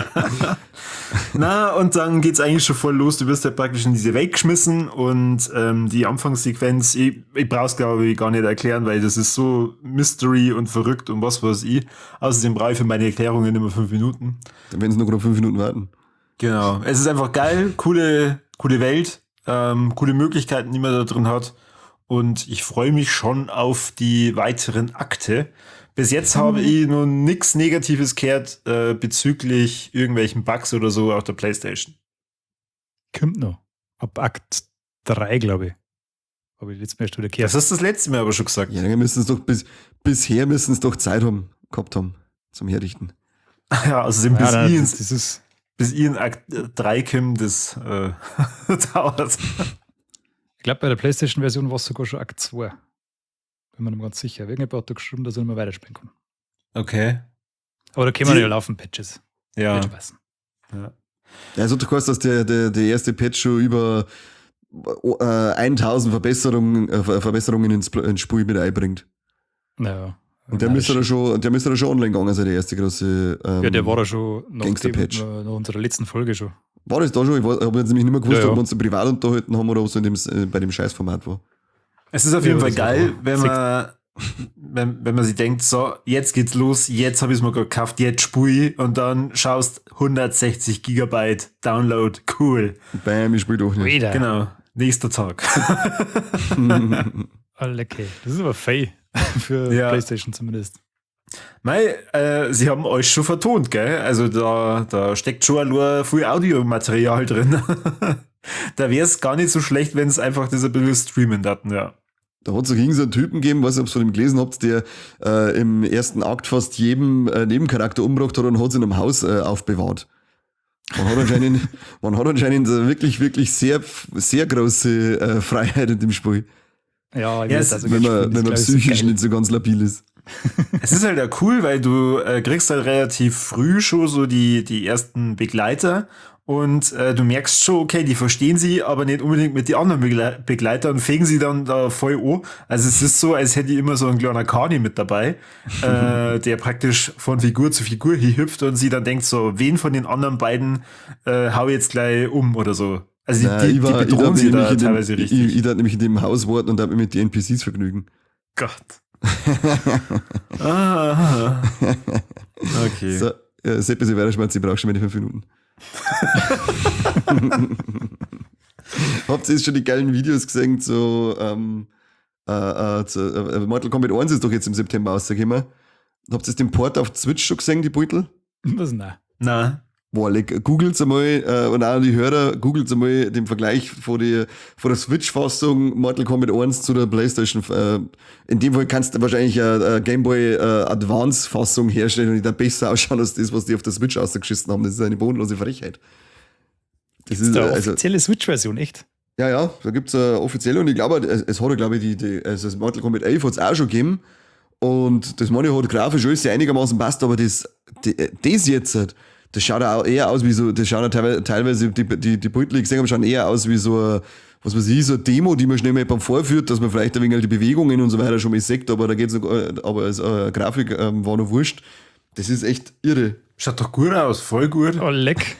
Na, und dann geht's eigentlich schon voll los. Du wirst halt praktisch in diese Welt geschmissen und die Anfangssequenz, ich brauch's glaube ich gar nicht erklären, weil das ist so Mystery und verrückt und was weiß ich. Außerdem brauche ich für meine Erklärungen immer 5 Minuten. Dann werden sie noch gerade 5 Minuten warten. Genau. Es ist einfach geil, coole Welt, coole Möglichkeiten, die man da drin hat. Und ich freue mich schon auf die weiteren Akte. Bis jetzt habe ich noch nichts Negatives gehört bezüglich irgendwelchen Bugs oder so auf der PlayStation. Kommt noch. Ab Akt 3, glaube ich. Habe ich letztes Mal schon wieder gehört. Das hast du das letzte Mal aber schon gesagt. Ja, dann müssen es doch bisher müssen es doch Zeit gehabt haben zum Herrichten. Ja, also bis ihr in Akt 3 kommt, das dauert. Ich glaube, bei der PlayStation-Version war es sogar schon Akt 2. Bin mir nicht ganz sicher. Irgendjemand hat da geschrieben, dass er nicht mehr weiterspielen kann. Okay. Aber da können wir ja laufen, Patches. Ja. Wird schon passen. Ja. Also du kannst, dass der erste Patch schon über 1000 Verbesserungen ins Spiel mit einbringt. Naja. Und der müsste da schon online gegangen sein, der erste große ja, der war da schon nach Gangster-Patch. nach unserer letzten Folge schon. War das da schon? Ich habe jetzt nämlich nicht mehr gewusst, Ja. ob wir uns da privat unterhalten haben oder ob es bei dem Scheißformat war. Es ist auf jeden Fall das geil, war wenn man sich denkt, so, jetzt geht's los, jetzt habe ich es mir gekauft, jetzt spui und dann schaust 160 Gigabyte Download, cool. Bam, ich spiele doch nicht. Wieder. Genau, nächster Tag. Okay. Das ist aber fei. Für Ja. PlayStation zumindest. Mei, sie haben euch schon vertont, gell? Also da steckt schon allein viel Audiomaterial drin. Da wäre es gar nicht so schlecht, wenn es einfach das ein bisschen streamen hatten, ja. Da hat es so einen Typen gegeben, weiß nicht, ob ihr von ihm gelesen habt, der im ersten Akt fast jedem Nebencharakter umgebracht hat und hat es in einem Haus aufbewahrt. Man hat anscheinend wirklich, wirklich sehr, sehr große Freiheit in dem Spiel. Ja, ich Ja, weiß, es- also Wenn gespielt, man das glaub ich, ist psychisch geil. nicht so ganz labil ist. Es ist halt ja cool, weil du kriegst halt relativ früh schon so die ersten Begleiter und du merkst schon, okay, die verstehen sie, aber nicht unbedingt mit den anderen Begleitern und fegen sie dann da voll an. Also es ist so, als hätte ich immer so einen kleinen Kani mit dabei, der praktisch von Figur zu Figur hier hüpft und sie dann denkt so, wen von den anderen beiden hau ich jetzt gleich um oder so. Also die bedrohen sie da teilweise richtig. Ich darf nämlich in dem Haus warten und darf mich mit den NPCs vergnügen. Gott. Ah, okay. So, Seppi, Sie wäre Schmerz, ich brauche schon meine 5 Minuten. Habt ihr jetzt schon die geilen Videos gesehen zu Mortal Kombat 1 ist doch jetzt im September rausgekommen. Habt ihr den Port auf Switch schon gesehen, die Beutel? Was nein. Na, Boah, googelt einmal, und auch die Hörer, googelt einmal den Vergleich von der Switch-Fassung Mortal Kombat 1 zu der PlayStation. In dem Fall kannst du wahrscheinlich eine Game Boy Advance-Fassung herstellen und die dann besser ausschauen als das, was die auf der Switch ausgeschissen haben. Das ist eine bodenlose Frechheit. Das Das ist eine offizielle Switch-Version, echt? ja, da gibt's eine offizielle und ich glaube, es hat, glaube ich, also das Mortal Kombat 11 hat es auch schon gegeben und das meine hat grafisch alles sehr einigermaßen passt, aber das jetzt, das schaut auch eher aus wie so, das schaut auch teilweise, die Beutel, die ich gesehen habe, schauen eher aus wie so ein, was weiß ich, so eine Demo, die man schnell mal jemandem vorführt, dass man vielleicht ein wenig die Bewegungen und so weiter schon mal sieht, aber da geht's noch, aber als Grafik war noch wurscht. Das ist echt irre. schaut doch gut aus, voll gut. Oh, leck.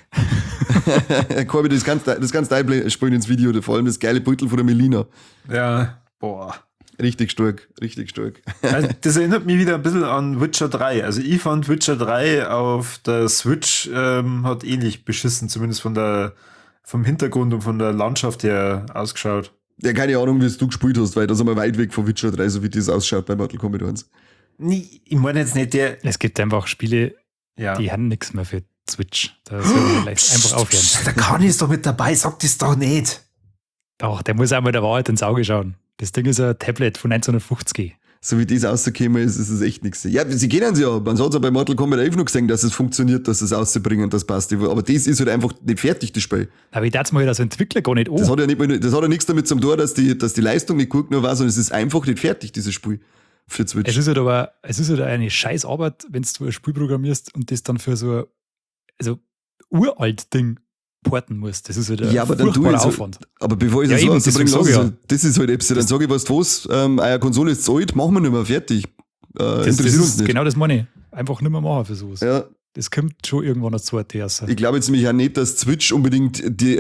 Corby, das kannst du einspielen ins Video, vor allem das geile Beutel von der Melina. Ja, boah. Richtig stark, richtig stark. Also, das erinnert mich wieder ein bisschen an Witcher 3. Also ich fand Witcher 3 auf der Switch hat ähnlich beschissen, zumindest vom Hintergrund und von der Landschaft her ausgeschaut. Ja, keine Ahnung, wie es du gespielt hast, weil das ist einmal weit weg von Witcher 3, so wie das ausschaut bei Mortal Kombat 1. Nee, ich meine jetzt nicht der. Es gibt einfach Spiele, Ja. die haben nichts mehr für Switch. Da soll man vielleicht einfach aufhören. Der Kani ist doch mit dabei, sag das doch nicht. Doch, der muss einmal der Wahrheit ins Auge schauen. Das Ding ist ein Tablet von 1950. So wie das rausgekommen ist, ist es echt nichts. Ja, sie kennen sie ja. Man hat es ja bei Mortal Kombat 11 noch gesehen, dass es funktioniert, dass es rauszubringen, das passt. Aber das ist halt einfach nicht fertig, das Spiel. Aber ich dachte mal als Entwickler gar nicht an. Das hat ja nichts damit zu tun, dass die Leistung nicht gut genug war, sondern es ist einfach nicht fertig, dieses Spiel. Für Switch. Es ist halt eine scheiß Arbeit, wenn du ein Spiel programmierst und das dann für so ein uralt Ding porten musst. Das ist halt ein aber dann furchtbarer jetzt, Aufwand. aber bevor ich Ja, das eben, rauszubringen deswegen lasse, sag ich das ist halt etwas, dann sage ich, was, eure Konsole ist zu alt, machen wir nicht mehr, fertig. Das Interessiert uns ist nicht. Genau das meine ich. Einfach nicht mehr machen für sowas. Ja, Das kommt schon irgendwann als zweite raus. ich glaube jetzt nämlich auch nicht, dass Switch unbedingt die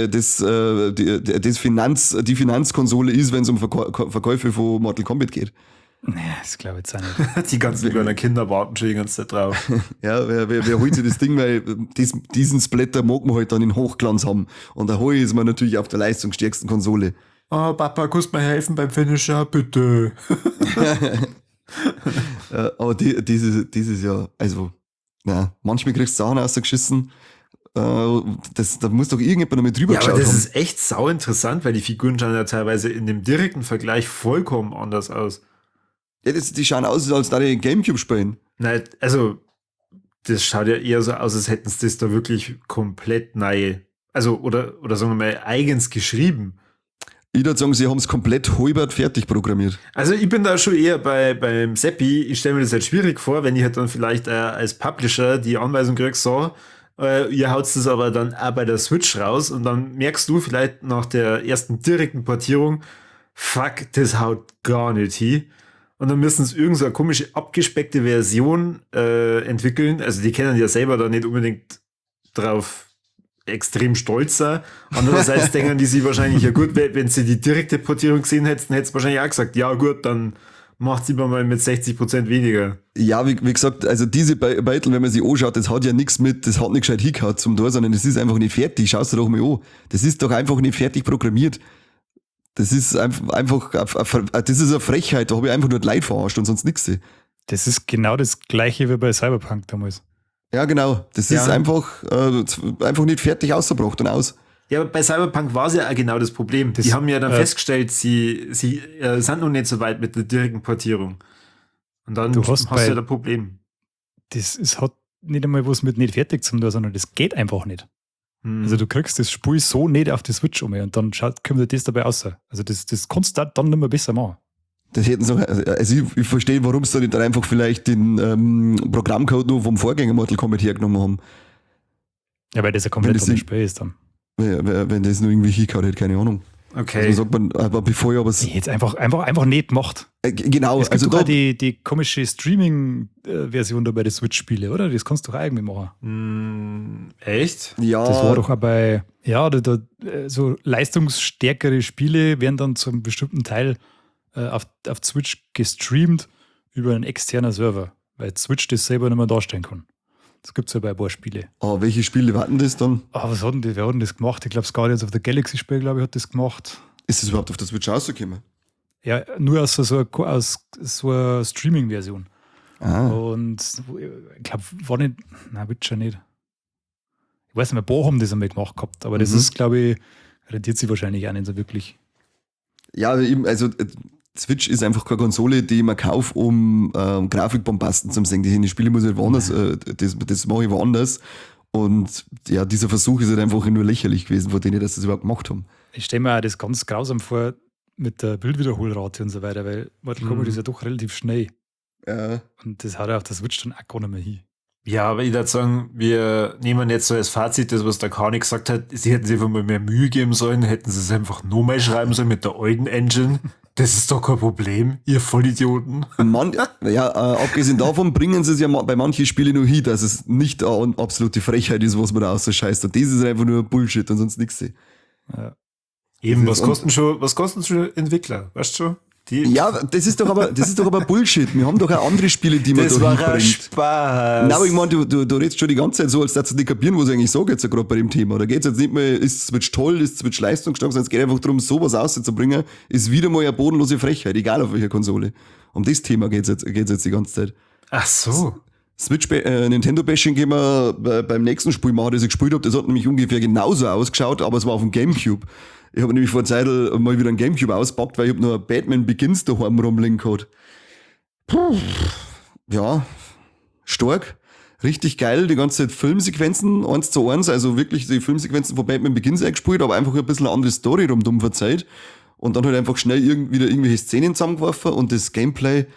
Finanzkonsole ist, wenn es um Verkäufe von Mortal Kombat geht. Nee, das glaube ich jetzt auch nicht. Die ganzen kleinen Kinder warten schon die ganze Zeit drauf. Ja, wer holt sich das Ding, weil diesen Splatter mag man halt dann in Hochglanz haben. Und da hole ich es mir natürlich auf der leistungsstärksten Konsole. Oh, Papa, kannst du mir helfen beim Finisher, bitte? Aber dieses Jahr, also, manchmal kriegst du Sachen rausgeschissen. Da muss doch irgendjemand noch mit drüber Ja, aber geschaut das haben. ist echt sau interessant, weil die Figuren schauen ja teilweise in dem direkten Vergleich vollkommen anders aus. Ja, die schauen aus, als da die Gamecube spielen. Nein, also, das schaut ja eher so aus, als hätten sie das da wirklich komplett neu, also, oder sagen wir mal, eigens geschrieben. Ich würde sagen, sie haben es komplett halbert fertig programmiert. Also ich bin da schon eher beim Seppi. Ich stelle mir das halt schwierig vor, wenn ich halt dann vielleicht als Publisher die Anweisung kriege, so, ihr haut das aber dann auch bei der Switch raus und dann merkst du vielleicht nach der ersten direkten Portierung, fuck, das haut gar nicht hin. Und dann müssen sie irgend so eine komische abgespeckte Version entwickeln. Also die kennen ja selber da nicht unbedingt drauf extrem stolz sein. Andererseits denken die sich wahrscheinlich, ja gut, wenn sie die direkte Portierung gesehen hätten, hätten sie wahrscheinlich auch gesagt, ja gut, dann macht sie mal mit 60% weniger. Ja, wie gesagt, also diese Beitel, wenn man sie anschaut, das hat ja nichts das hat nicht gescheit hingehauen zum Tor, sondern das ist einfach nicht fertig. Schau dir doch mal an. Das ist doch einfach nicht fertig programmiert. Das ist einfach das ist eine Frechheit, da habe ich einfach nur die Leute verarscht und sonst nichts. Das ist genau das Gleiche wie bei Cyberpunk damals. Ja, genau. Das ist einfach nicht fertig ausgebracht und aus. Ja, aber bei Cyberpunk war es ja auch genau das Problem. Die haben ja dann festgestellt, sie sind noch nicht so weit mit der direkten Portierung. Und dann hast du ja das Problem. Hat nicht einmal was mit nicht fertig zu tun, sondern das geht einfach nicht. Also du kriegst das Spiel so nicht auf die Switch um und dann kommt das dabei raus. Also das kannst du dann nicht mehr besser machen. Das hätten sie, also ich verstehe, warum sie da nicht einfach vielleicht den Programmcode nur vom Vorgänger Mortal Kombat hergenommen haben. Ja, weil das ja komplett anderes Spiel ist dann. Wenn das nur irgendwie hingehauen hätte, keine Ahnung. Okay. Also sagt man, aber bevor ich aber es. Jetzt einfach nicht gemacht. Genau. Es gibt also da die komische Streaming-Version da bei den Switch-Spiele, oder? Das kannst du doch auch irgendwie machen. Echt? Ja. Das war doch auch bei, so leistungsstärkere Spiele werden dann zum bestimmten Teil auf Switch gestreamt über einen externen Server, weil Switch das selber nicht mehr darstellen kann. Das gibt es ja bei ein paar Spiele. Welche Spiele warten das dann? Wer hat denn das gemacht? Ich glaube, das Guardians of the Galaxy Spiel, hat das gemacht. Ist das überhaupt auf der Switch rausgekommen? Ja, nur aus so einer Streaming-Version. Und ich glaube, war nicht, Witcher nicht. Ich weiß nicht mehr, ein paar haben das einmal gemacht gehabt, aber das ist, glaube ich, rentiert sich wahrscheinlich auch nicht so wirklich. Ja, also Switch ist einfach keine Konsole, die man kauft, um Grafikbombasten zu sehen. Die Spiele muss ich woanders, das mache ich woanders. Und ja, dieser Versuch ist halt einfach nur lächerlich gewesen, von denen, dass sie das überhaupt gemacht haben. Ich stelle mir auch das ganz grausam vor mit der Bildwiederholrate und so weiter, weil Mortal Kombat ist ja doch relativ schnell. Ja. Und das hat ja auf der Switch dann auch gar nicht mehr hin. Ja, aber ich würde sagen, wir nehmen jetzt so als Fazit das, was der Kani gesagt hat. Sie hätten sich einfach mal mehr Mühe geben sollen, hätten sie es einfach nur mal schreiben sollen mit der alten Engine. Das ist doch kein Problem, ihr Vollidioten. Abgesehen davon bringen sie es ja bei manchen Spielen nur hin, dass es nicht eine absolute Frechheit ist, was man da ausscheißt. Und das ist einfach nur Bullshit und sonst nichts. Ja. Eben, was kosten schon Entwickler, weißt du schon? Das ist doch aber Bullshit. Wir haben doch auch andere Spiele, die man da hinbringt. Das war Spaß. Nein, aber ich meine, du redest schon die ganze Zeit so, als dass du nicht kapieren, was ich eigentlich sage jetzt ja gerade bei dem Thema. Da geht es jetzt nicht mehr, ist Switch toll, ist Switch leistungsstark, sondern es geht einfach darum, sowas rauszubringen, ist wieder mal eine bodenlose Frechheit, egal auf welcher Konsole. Um das Thema geht's jetzt die ganze Zeit. Ach so. Nintendo-Bashing gehen wir beim nächsten Spiel machen, das ich gespielt habe. Das hat nämlich ungefähr genauso ausgeschaut, aber es war auf dem Gamecube. Ich habe nämlich vor der Zeit mal wieder einen Gamecube auspackt, weil ich habe noch ein Batman Begins daheim rumliegen gehabt. Ja, stark. Richtig geil, die ganze Zeit Filmsequenzen 1:1, also wirklich die Filmsequenzen von Batman Begins eingespielt, aber einfach ein bisschen eine andere Story rundum verzeiht. Und dann halt einfach schnell wieder irgendwelche Szenen zusammengeworfen und das Gameplay,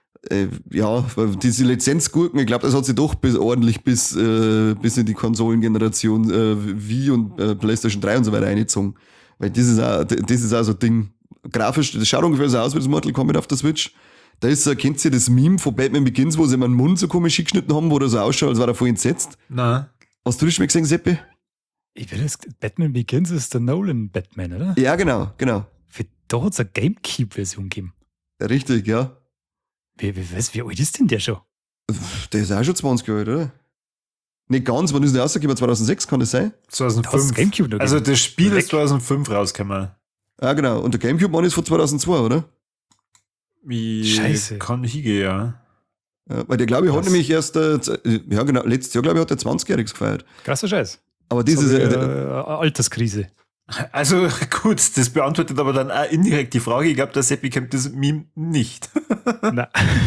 diese Lizenzgurken, ich glaube, das hat sich doch ordentlich bis in die Konsolengeneration Wii und PlayStation 3 und so weiter eingezogen. Weil das ist auch so ein Ding. Grafisch, das schaut ungefähr so aus wie das Mortal Kombat auf der Switch. Da ist kennt ihr das Meme von Batman Begins, wo sie ihm einen Mund so komisch geschnitten haben, wo der so ausschaut, als war er voll entsetzt? Nein. Hast du das schon mal gesehen, Seppi? Batman Begins ist der Nolan-Batman, oder? Ja, genau. Da hat es eine Gamecube-Version gegeben. Richtig, ja. Wie alt ist denn der schon? Der ist auch schon 20 Jahre alt, oder? Nicht ganz, wann ist der rausgekommen? 2006, kann das sein? 2005. Gamecube also das Spiel ist 2005 rausgekommen. Ja, genau. Und der Gamecube-Mann ist von 2002, oder? Scheiße. Kann hingehen, ja. Weil der, glaube ich, hat Krass. nämlich erst, ja genau, letztes Jahr, glaube ich, hat er 20-Jähriges gefeiert. Krasser Scheiß. Aber das ist, Alterskrise. Also gut, das beantwortet aber dann auch indirekt die Frage. Ich glaube, der Seppi kennt das Meme nicht. Nein.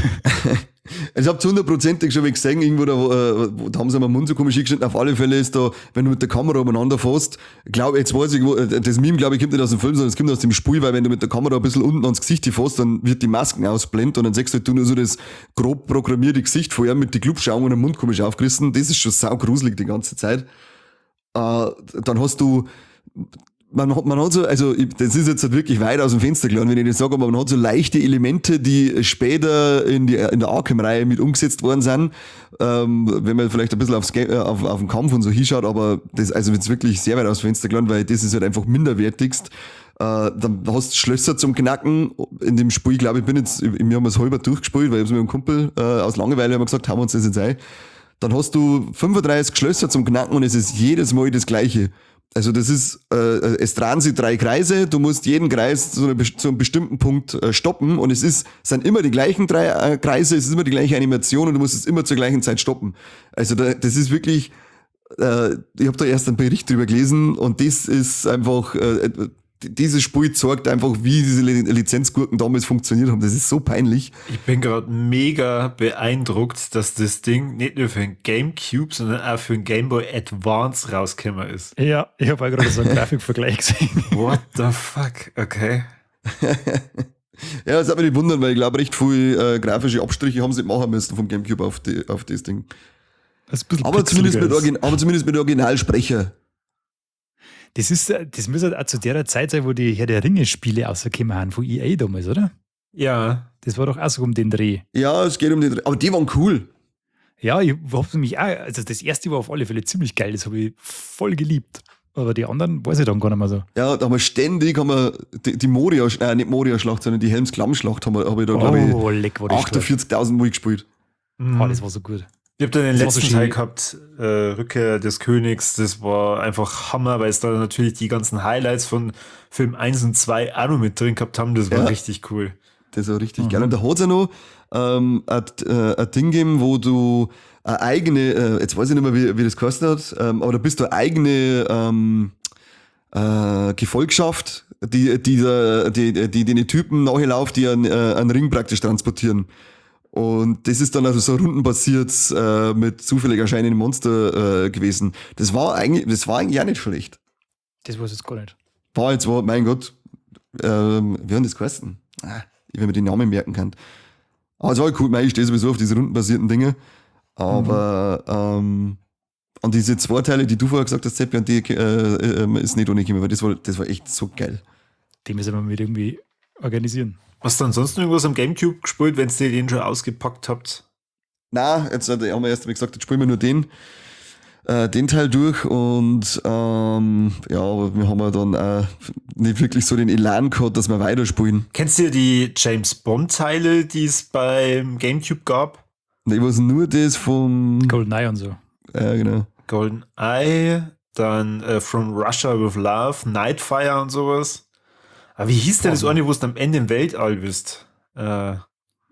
ich habe zu 100%ig schon mal gesehen, irgendwo da haben sie am Mund so komisch hingeschnitten. Auf alle Fälle ist da, wenn du mit der Kamera umeinander fährst, jetzt weiß ich, das Meme, glaube ich, kommt nicht aus dem Film, sondern es kommt aus dem Spiel, weil wenn du mit der Kamera ein bisschen unten ans Gesicht fährst, dann wird die Masken ausblendet und dann siehst du halt nur so das grob programmierte Gesicht vorher mit den Glubschaugen und dem Mund komisch aufgerissen. Das ist schon saugruselig die ganze Zeit. Dann hast du, man hat so, also das ist jetzt halt wirklich weit aus dem Fenster gelangt, wenn ich das sage, aber man hat so leichte Elemente, die später in der Arkham-Reihe mit umgesetzt worden sind, wenn man vielleicht ein bisschen auf den Kampf und so hinschaut, aber das also jetzt wirklich sehr weit aus dem Fenster gelangt, weil das ist halt einfach minderwertigst. Dann hast du Schlösser zum Knacken in dem Spiel, glaube ich, wir haben es halber durchgespielt, weil ich hab's mit einem Kumpel aus Langeweile haben wir gesagt, haben wir uns das jetzt ein. Dann hast du 35 Schlösser zum Knacken und es ist jedes Mal das Gleiche. Also das ist, es drehen sich 3 Kreise, du musst jeden Kreis zu einem bestimmten Punkt stoppen und sind immer die gleichen 3 Kreise, es ist immer die gleiche Animation und du musst es immer zur gleichen Zeit stoppen. Also das ist wirklich, ich habe da erst einen Bericht drüber gelesen und das ist einfach, dieses Spiel zeigt einfach, wie diese Lizenzgurken damals funktioniert haben. Das ist so peinlich. Ich bin gerade mega beeindruckt, dass das Ding nicht nur für den Gamecube, sondern auch für den Game Boy Advance rausgekommen ist. Ja, ich habe auch gerade so einen Grafikvergleich gesehen. What the fuck? Okay. Ja, das hat mich nicht wundern, weil ich glaube, recht viel grafische Abstriche haben sie machen müssen vom Gamecube auf das Ding. Das ist ein bisschen Aber zumindest pixeliger mit Originalsprecher. Das müsste auch zu der Zeit sein, wo die Herr der Ringe-Spiele rausgekommen haben, von EA damals, oder? Ja. Das war doch auch so um den Dreh. Ja, es geht um den. Aber die waren cool. Ja, ich habe nämlich auch, also das erste war auf alle Fälle ziemlich geil, das habe ich voll geliebt. Aber die anderen weiß ich dann gar nicht mehr so. Ja, da haben wir die Moria, nicht Moria-Schlacht, sondern die Helms-Klamm-Schlacht habe ich da, glaube ich, leck, war das 48.000 Mal gespielt. Oh, das war so gut. Ich habe dann den Das war letzten so schön. Teil gehabt, Rückkehr des Königs, das war einfach Hammer, weil es da natürlich die ganzen Highlights von Film 1 und 2 auch noch mit drin gehabt haben, das war Ja. richtig cool. Das war richtig geil. Und da hat es ja noch ein Ding gegeben, wo du eine eigene, jetzt weiß ich nicht mehr, wie das geheißen hat, aber da bist du eine eigene Gefolgschaft, die den Typen nachlaufen, die einen Ring praktisch transportieren. Und das ist dann also so rundenbasiert mit zufällig erscheinenden Monster gewesen. Das war eigentlich auch nicht schlecht. Das weiß ich jetzt gar nicht. Mein Gott, wie haben das geheißen? Ich will mir die Namen merken kann. Aber es war cool, ich stehe sowieso auf diese rundenbasierten Dinge. Aber an diese 2 Teile, die du vorher gesagt hast, Seppi, an die ist nicht ohne gekommen, weil das war echt so geil. Die müssen wir mit irgendwie organisieren. Hast du ansonsten irgendwas am Gamecube gespielt, wenn ihr den schon ausgepackt habt? Na, jetzt haben wir erst mal gesagt, jetzt spielen wir nur den Teil durch und aber wir haben ja dann auch nicht wirklich so den Elan gehabt, dass wir weiterspielen. Kennst du die James Bond-Teile, die es beim Gamecube gab? Ich weiß nur das vom GoldenEye und so. genau. GoldenEye, dann From Russia with Love, Nightfire und sowas. Aber wie hieß denn das eine, wo du am Ende im Weltall bist? Danke,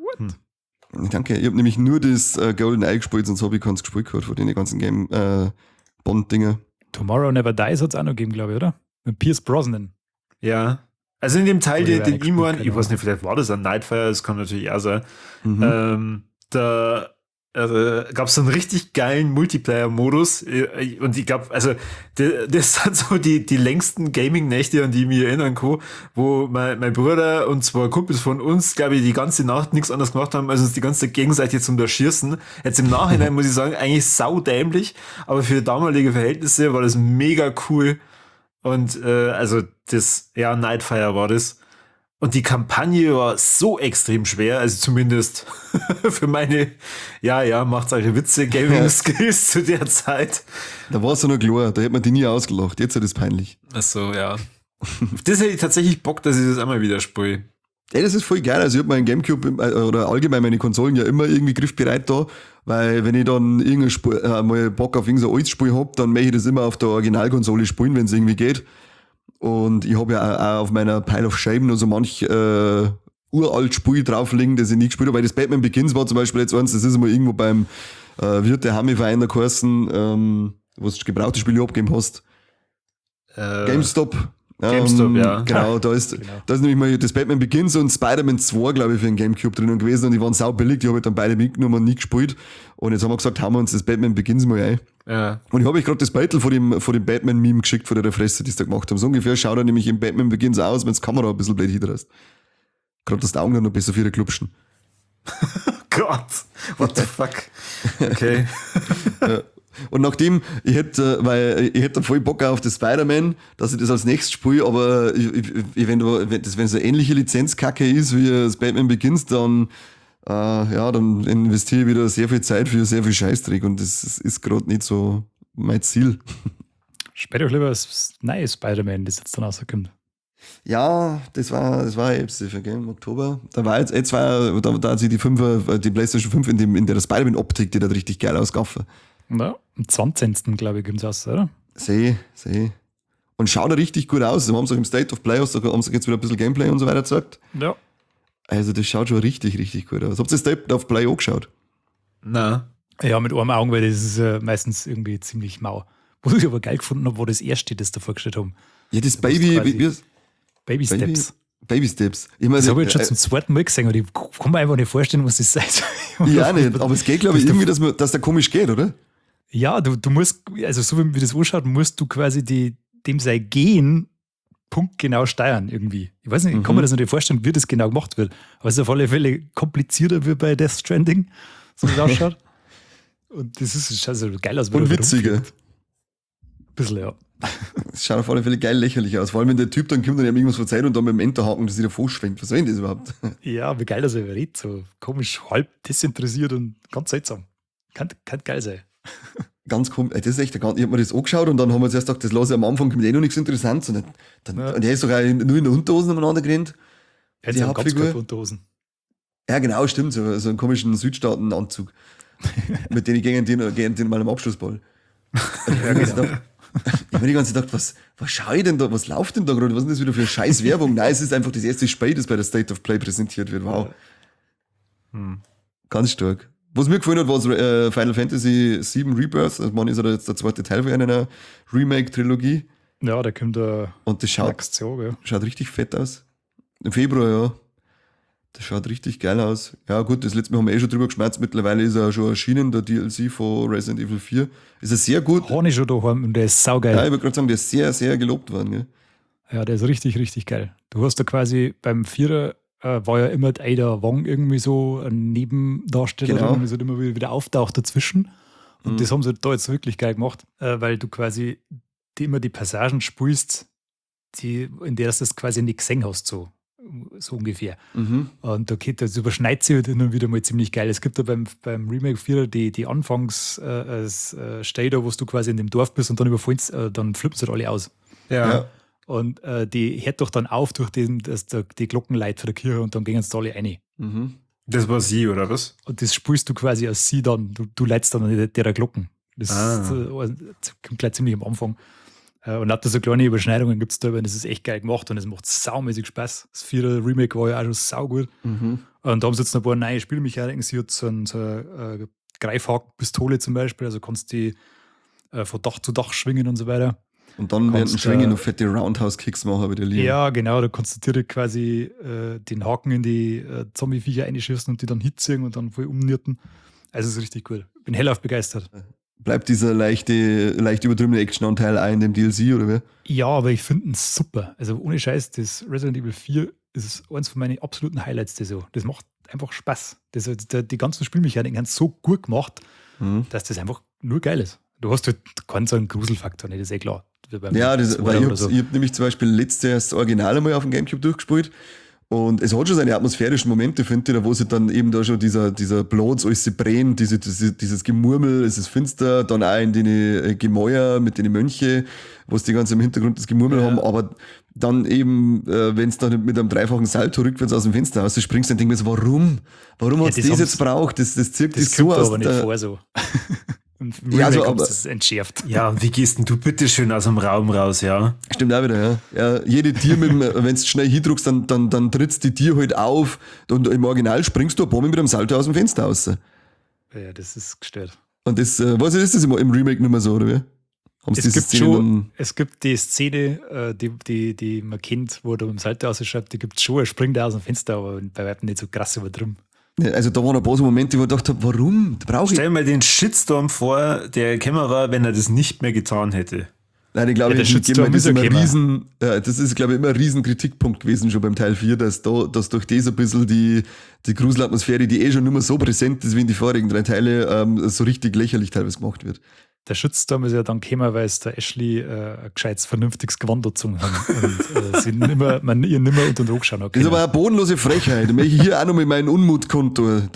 ich habe nämlich nur das GoldenEye gespielt, sonst habe ich keins gespielt gehabt von den ganzen Game Bond-Dinger. Tomorrow Never Dies hat es auch noch gegeben, glaube ich, oder? Mit Pierce Brosnan. Ja. Also in dem Teil, Oder den gespielt, ich meine, ich keine weiß nicht, vielleicht war das ein Nightfire, das kann natürlich auch sein. Mhm. Da gab es so einen richtig geilen Multiplayer-Modus und ich glaube, also das sind so die längsten Gaming-Nächte, an die ich mich erinnern kann, wo mein Bruder und 2 Kumpels von uns, glaube ich, die ganze Nacht nichts anderes gemacht haben, als uns die ganze Zeit gegenseitig zum Erschießen. Jetzt im Nachhinein muss ich sagen, eigentlich saudämlich, aber für damalige Verhältnisse war das mega cool und also das, ja, Nightfire war das. Und die Kampagne war so extrem schwer, also zumindest für meine, macht eure Witze, Gaming-Skills zu der Zeit. Da war es ja noch klar, da hätte man die nie ausgelacht. Jetzt ist das peinlich. Achso, ja. Auf das hätte ich tatsächlich Bock, dass ich das einmal wieder spiele. Ey, das ist voll geil. Also ich habe meinen Gamecube oder allgemein meine Konsolen ja immer irgendwie griffbereit da, weil wenn ich dann irgendein Spiel, mal Bock auf irgendein altes Spiel hab, dann möchte ich das immer auf der Originalkonsole spielen, wenn es irgendwie geht. Und ich habe ja auch auf meiner Pile of Shame nur so manch uralt Spiel drauflegen, das ich nie gespielt habe, weil das Batman Begins war zum Beispiel jetzt eins, das ist mal irgendwo beim Wirt der Hami-Verein der geheißen, wo du gebrauchte Spiele abgegeben hast. GameStop. GameStop, ja. Genau, da ist nämlich mal das Batman Begins und Spider-Man 2, glaube ich, für den Gamecube drinnen gewesen und die waren sau billig, die habe ich dann beide mitgenommen und nie gespielt. Und jetzt haben wir gesagt, hauen wir uns das Batman Begins mal ein. Ja. Und ich habe euch gerade das Beitel von dem Batman-Meme geschickt, von der Fresse, die sie da gemacht haben. So ungefähr schaut er nämlich im Batman Begins aus, wenn die Kamera ein bisschen blöd hinterlässt. Gerade, dass die Augen dann noch besser für ihre klupschen. Gott, what the fuck. Okay. Und nachdem, ich hätte voll Bock auf das Spider-Man, dass ich das als nächstes spiele, aber wenn so eine ähnliche Lizenzkacke ist wie das Batman Begins, dann investiere ich wieder sehr viel Zeit für sehr viel Scheißdreck und das ist gerade nicht so mein Ziel. Später auch lieber das neue Spider-Man, das jetzt dann rauskommt. Ja, das war jetzt im Oktober. Da hat sich die PlayStation 5 in der Spider-Man-Optik, die da richtig geil ausgaffe. Ja, am 20. glaube ich, gibt es aus, oder? Sehe. Und schaut richtig gut aus. Sie haben es auch im State of Play, haben sie jetzt wieder ein bisschen Gameplay und so weiter gezeigt. Ja. Also das schaut schon richtig, richtig gut aus. Habt ihr State of Play angeschaut? Na. Ja, mit einem Augen, weil das ist meistens irgendwie ziemlich mau. Was ich aber geil gefunden habe, war das erste, das da vorgestellt haben. Ja, das Baby Steps. Baby Steps. Ich meine, Das habe ich jetzt schon zum zweiten Mal gesehen und ich kann mir einfach nicht vorstellen, was das sei. Ja, nicht. Aber es geht, glaube ich, irgendwie, dass der komisch geht, oder? Ja, du musst, also so wie das anschaut, musst du quasi dem sein Gehen punktgenau steuern irgendwie. Ich weiß nicht, ich kann mir das nicht vorstellen, wie das genau gemacht wird. Aber es ist auf alle Fälle komplizierter wie bei Death Stranding, so wie es ausschaut. Und das ist also geil aus. Und witziger. Ein bisschen, ja. Das schaut auf alle Fälle geil lächerlich aus. Vor allem, wenn der Typ dann kommt und ihm irgendwas verzeiht und dann mit dem Enterhaken das wieder vorschwenkt. Was soll denn das überhaupt? Ja, wie geil das er redet. So komisch, halb desinteressiert und ganz seltsam. Kann geil sein. Ganz komisch. Das ist echt, ich habe mir das angeschaut und dann haben wir zuerst gedacht, das lasse ich am Anfang kommt noch nichts Interessantes. Und der ist sogar nur in der Unterhosen umeinander gerannt. Die Hauptfigur. Ja, genau, stimmt. So einen komischen Südstaaten-Anzug. mit denen ich gegen den mal am Abschlussball. Ja, genau. Ich habe die ganze Zeit gedacht, was schaue ich denn da, was läuft denn da gerade, was ist denn das wieder für eine scheiß Werbung? Nein, es ist einfach das erste Spiel, das bei der State of Play präsentiert wird. Wow. Ganz stark. Was mir gefallen hat, war Final Fantasy VII Rebirth. Also man ist ja jetzt der zweite Teil von einer Remake-Trilogie. Ja, da kommt der und das schaut richtig fett aus. Im Februar, ja. Das schaut richtig geil aus. Ja gut, das letzte Mal haben wir schon drüber geschmerzt. Mittlerweile ist er schon erschienen, der DLC von Resident Evil 4. Ist er sehr gut. Habe ich schon daheim und der ist saugeil. Ja, ich würde gerade sagen, der ist sehr, sehr gelobt worden. Gell? Ja, der ist richtig, richtig geil. Du hast da quasi beim Vierer war ja immer Ada Wong irgendwie so ein Nebendarsteller, Genau. der so immer wieder auftaucht dazwischen. Und das haben sie da jetzt wirklich geil gemacht, weil du quasi immer die Passagen spielst, in der du das quasi nicht gesehen hast, so ungefähr. Und das überschneidet sich halt immer wieder mal ziemlich geil. Es gibt da beim Remake 4 die Anfangsstelle, wo du quasi in dem Dorf bist und dann überfallst, dann flippen sie halt alle aus. Ja. Und die hört doch dann auf durch die Glockenleit von der Kirche und dann gehen sie da alle rein. Das war sie, oder was? Und das spielst du quasi als sie dann. Du leitest dann der Glocken. Das kommt gleich ziemlich am Anfang. Und hat da so kleine Überschneidungen gibt es da, und das ist echt geil gemacht und es macht saumäßig Spaß. Das 4. Remake war ja auch schon saugut. Und da haben sie jetzt noch ein paar neue Spielmechaniken. Sie hat so eine Greifhakenpistole zum Beispiel, also kannst die von Dach zu Dach schwingen und so weiter. Und dann werden Schwingen noch fette Roundhouse-Kicks machen, wieder lieben. Ja, genau, da kannst du direkt quasi den Haken in die Zombie-Viecher einschießen und die dann hitziehen und dann voll umnirten. Also es ist richtig cool. Bin hellauf begeistert. Bleibt dieser leicht übertriebene Action-Anteil auch in dem DLC, oder wie? Ja, aber ich finde ihn super. Also ohne Scheiß, das Resident Evil 4 ist eins von meinen absoluten Highlights. Das macht einfach Spaß. Die ganzen Spielmechaniken haben so gut gemacht, dass das einfach nur geil ist. Du hast halt keinen so einen Gruselfaktor, nicht, das ist eh klar. Ja, weil ich hab nämlich zum Beispiel letztes Jahr das Original einmal auf dem Gamecube durchgespielt und es hat schon seine atmosphärischen Momente, finde ich, da wo sie dann eben da schon dieser Blotz, alles sie brennen, dieses Gemurmel, es ist finster, dann auch in den Gemäuer mit den Mönche, wo es die ganze im Hintergrund das Gemurmel haben, aber dann eben, wenn es dann mit einem dreifachen Salto rückwärts aus dem Fenster raus springst, dann denke ich mir so, warum hat es das jetzt braucht? Das zirkt das so aus. aber nicht vor so. Und Ja, also, kommst, aber- das ist entschärft. Ja, und wie gehst denn du bitte schön aus dem Raum raus, ja? Stimmt auch wieder, ja. Ja, jede Tier, wenn du schnell hindruckst, dann trittst die Tier halt auf und im Original springst du ein paar Mal mit einem Salto aus dem Fenster raus. Ja, das ist gestört. Und das, was ist das im Remake nicht mehr so, oder wie? Haben sie Es diese gibt, Szene schon, es gibt die Szene, die man kennt, wo der mit dem Salto rausschreibt, die gibt es schon, er springt da aus dem Fenster, aber bei weitem nicht so krass übertrieben. dann, also da waren ein paar so Momente, wo ich gedacht habe, warum brauche ich... Stell dir mal den Shitstorm vor, der gekommen war, wenn er das nicht mehr getan hätte. Nein, ich glaube, Ja, der das Shitstorm ist ist immer ja das ist, glaube ich, immer ein riesen Kritikpunkt gewesen schon beim Teil 4, dass durch das ein bisschen die Gruselatmosphäre, die schon nicht mehr so präsent ist wie in die vorigen 3 Teile, so richtig lächerlich teilweise gemacht wird. Der Shitstorm ist ja dann gekommen, weil es der Ashley ein gescheites, vernünftiges Gewand dazu haben und sie man ihr nimmer unter den Druck schauen Das können. ist aber eine bodenlose Frechheit. Da möchte ich hier auch noch mit meinem Unmut kundtun.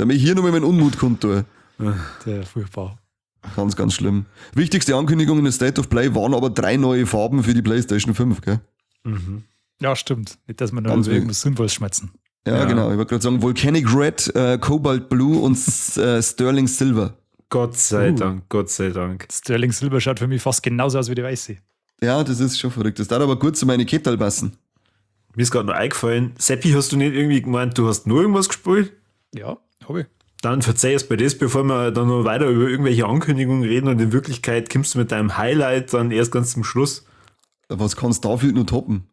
Der furchtbar. Ganz, ganz schlimm. Wichtigste Ankündigung in der State of Play waren aber 3 neue Farben für die PlayStation 5, gell? Ja, stimmt. Nicht, dass wir noch Ganz über irgendwas Sinnvolles schmerzen. Ja, Ja. genau. Ich wollte gerade sagen, Volcanic Red, Cobalt Blue und Sterling Silver. Gott sei Dank, Gott sei Dank. Sterling Silver schaut für mich fast genauso aus wie die Weiße. Ja, das ist schon verrückt. Das darf aber gut zu meine Kettel passen. Mir ist gerade noch eingefallen, Seppi, hast du nicht irgendwie gemeint, du hast nur irgendwas gespielt? Ja, habe ich. Dann verzeih es bei das, bevor wir dann noch weiter über irgendwelche Ankündigungen reden und in Wirklichkeit kommst du mit deinem Highlight dann erst ganz zum Schluss. Was kann Starfield nur toppen?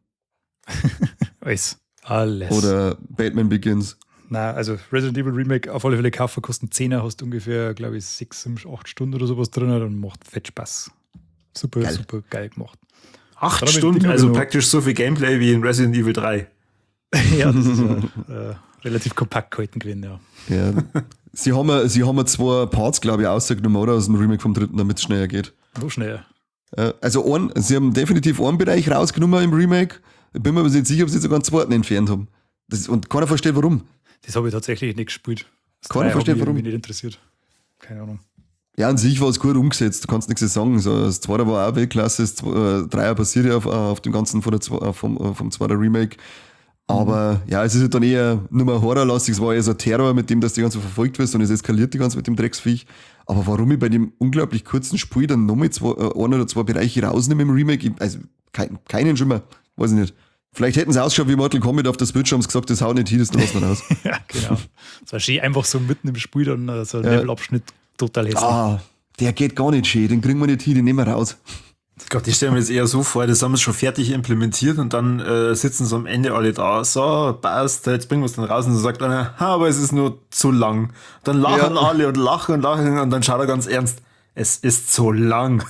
Alles. Alles. Oder Batman Begins. Na, also Resident Evil Remake auf alle Fälle kaufen, kosten 10er, hast ungefähr, glaube ich, 6, 8 Stunden oder sowas drin und macht fett Spaß. Super, Geil. super geil gemacht. 8 Dann hab ich Stunden, Dinge also genug. praktisch so viel Gameplay wie in Resident Evil 3. Ja, das ist relativ kompakt gehalten gewesen, ja. Ja. Sie haben ja 2 Parts, glaube ich, ausgenommen, oder? Aus dem Remake vom 3., damit es schneller geht. Noch schneller. Also sie haben definitiv einen Bereich rausgenommen im Remake. Ich bin mir aber nicht sicher, ob sie sogar einen 2. entfernt haben. Und keiner versteht, warum. Das habe ich tatsächlich nicht gespielt. Das Keiner 3 hat versteht, mich warum. irgendwie nicht interessiert. Keine Ahnung. Ja, an sich war es gut umgesetzt, du kannst nichts sagen. So, das 2. war auch Weltklasse, das 3er basiert ja auf dem Ganzen vom 2. Remake. Aber ja, es ist halt dann eher nur mehr horrorlastig, es war eher so Terror, mit dem, dass die ganze verfolgt wirst und es eskaliert die ganze mit dem Drecksviech. Aber warum ich bei dem unglaublich kurzen Spiel dann nochmal 1 oder 2 Bereiche rausnehme im Remake, also keinen schon mehr, weiß ich nicht. Vielleicht hätten sie ausgeschaut wie Mortal Kombat auf der Switch, haben sie gesagt, das haut nicht hin, das lassen wir raus. Ja, genau. Das war schön einfach so mitten im Spiel dann so ein Ja. Levelabschnitt total hässlich. Der geht gar nicht schön, den kriegen wir nicht hin, den nehmen wir raus. Gott, ich stelle mir jetzt eher so vor, das haben sie schon fertig implementiert und dann sitzen sie am Ende alle da, so, passt, jetzt bringen wir es dann raus und so sagt einer, aber es ist nur zu lang. Dann lachen Ja. alle und lachen und dann schaut er ganz ernst, es ist zu lang.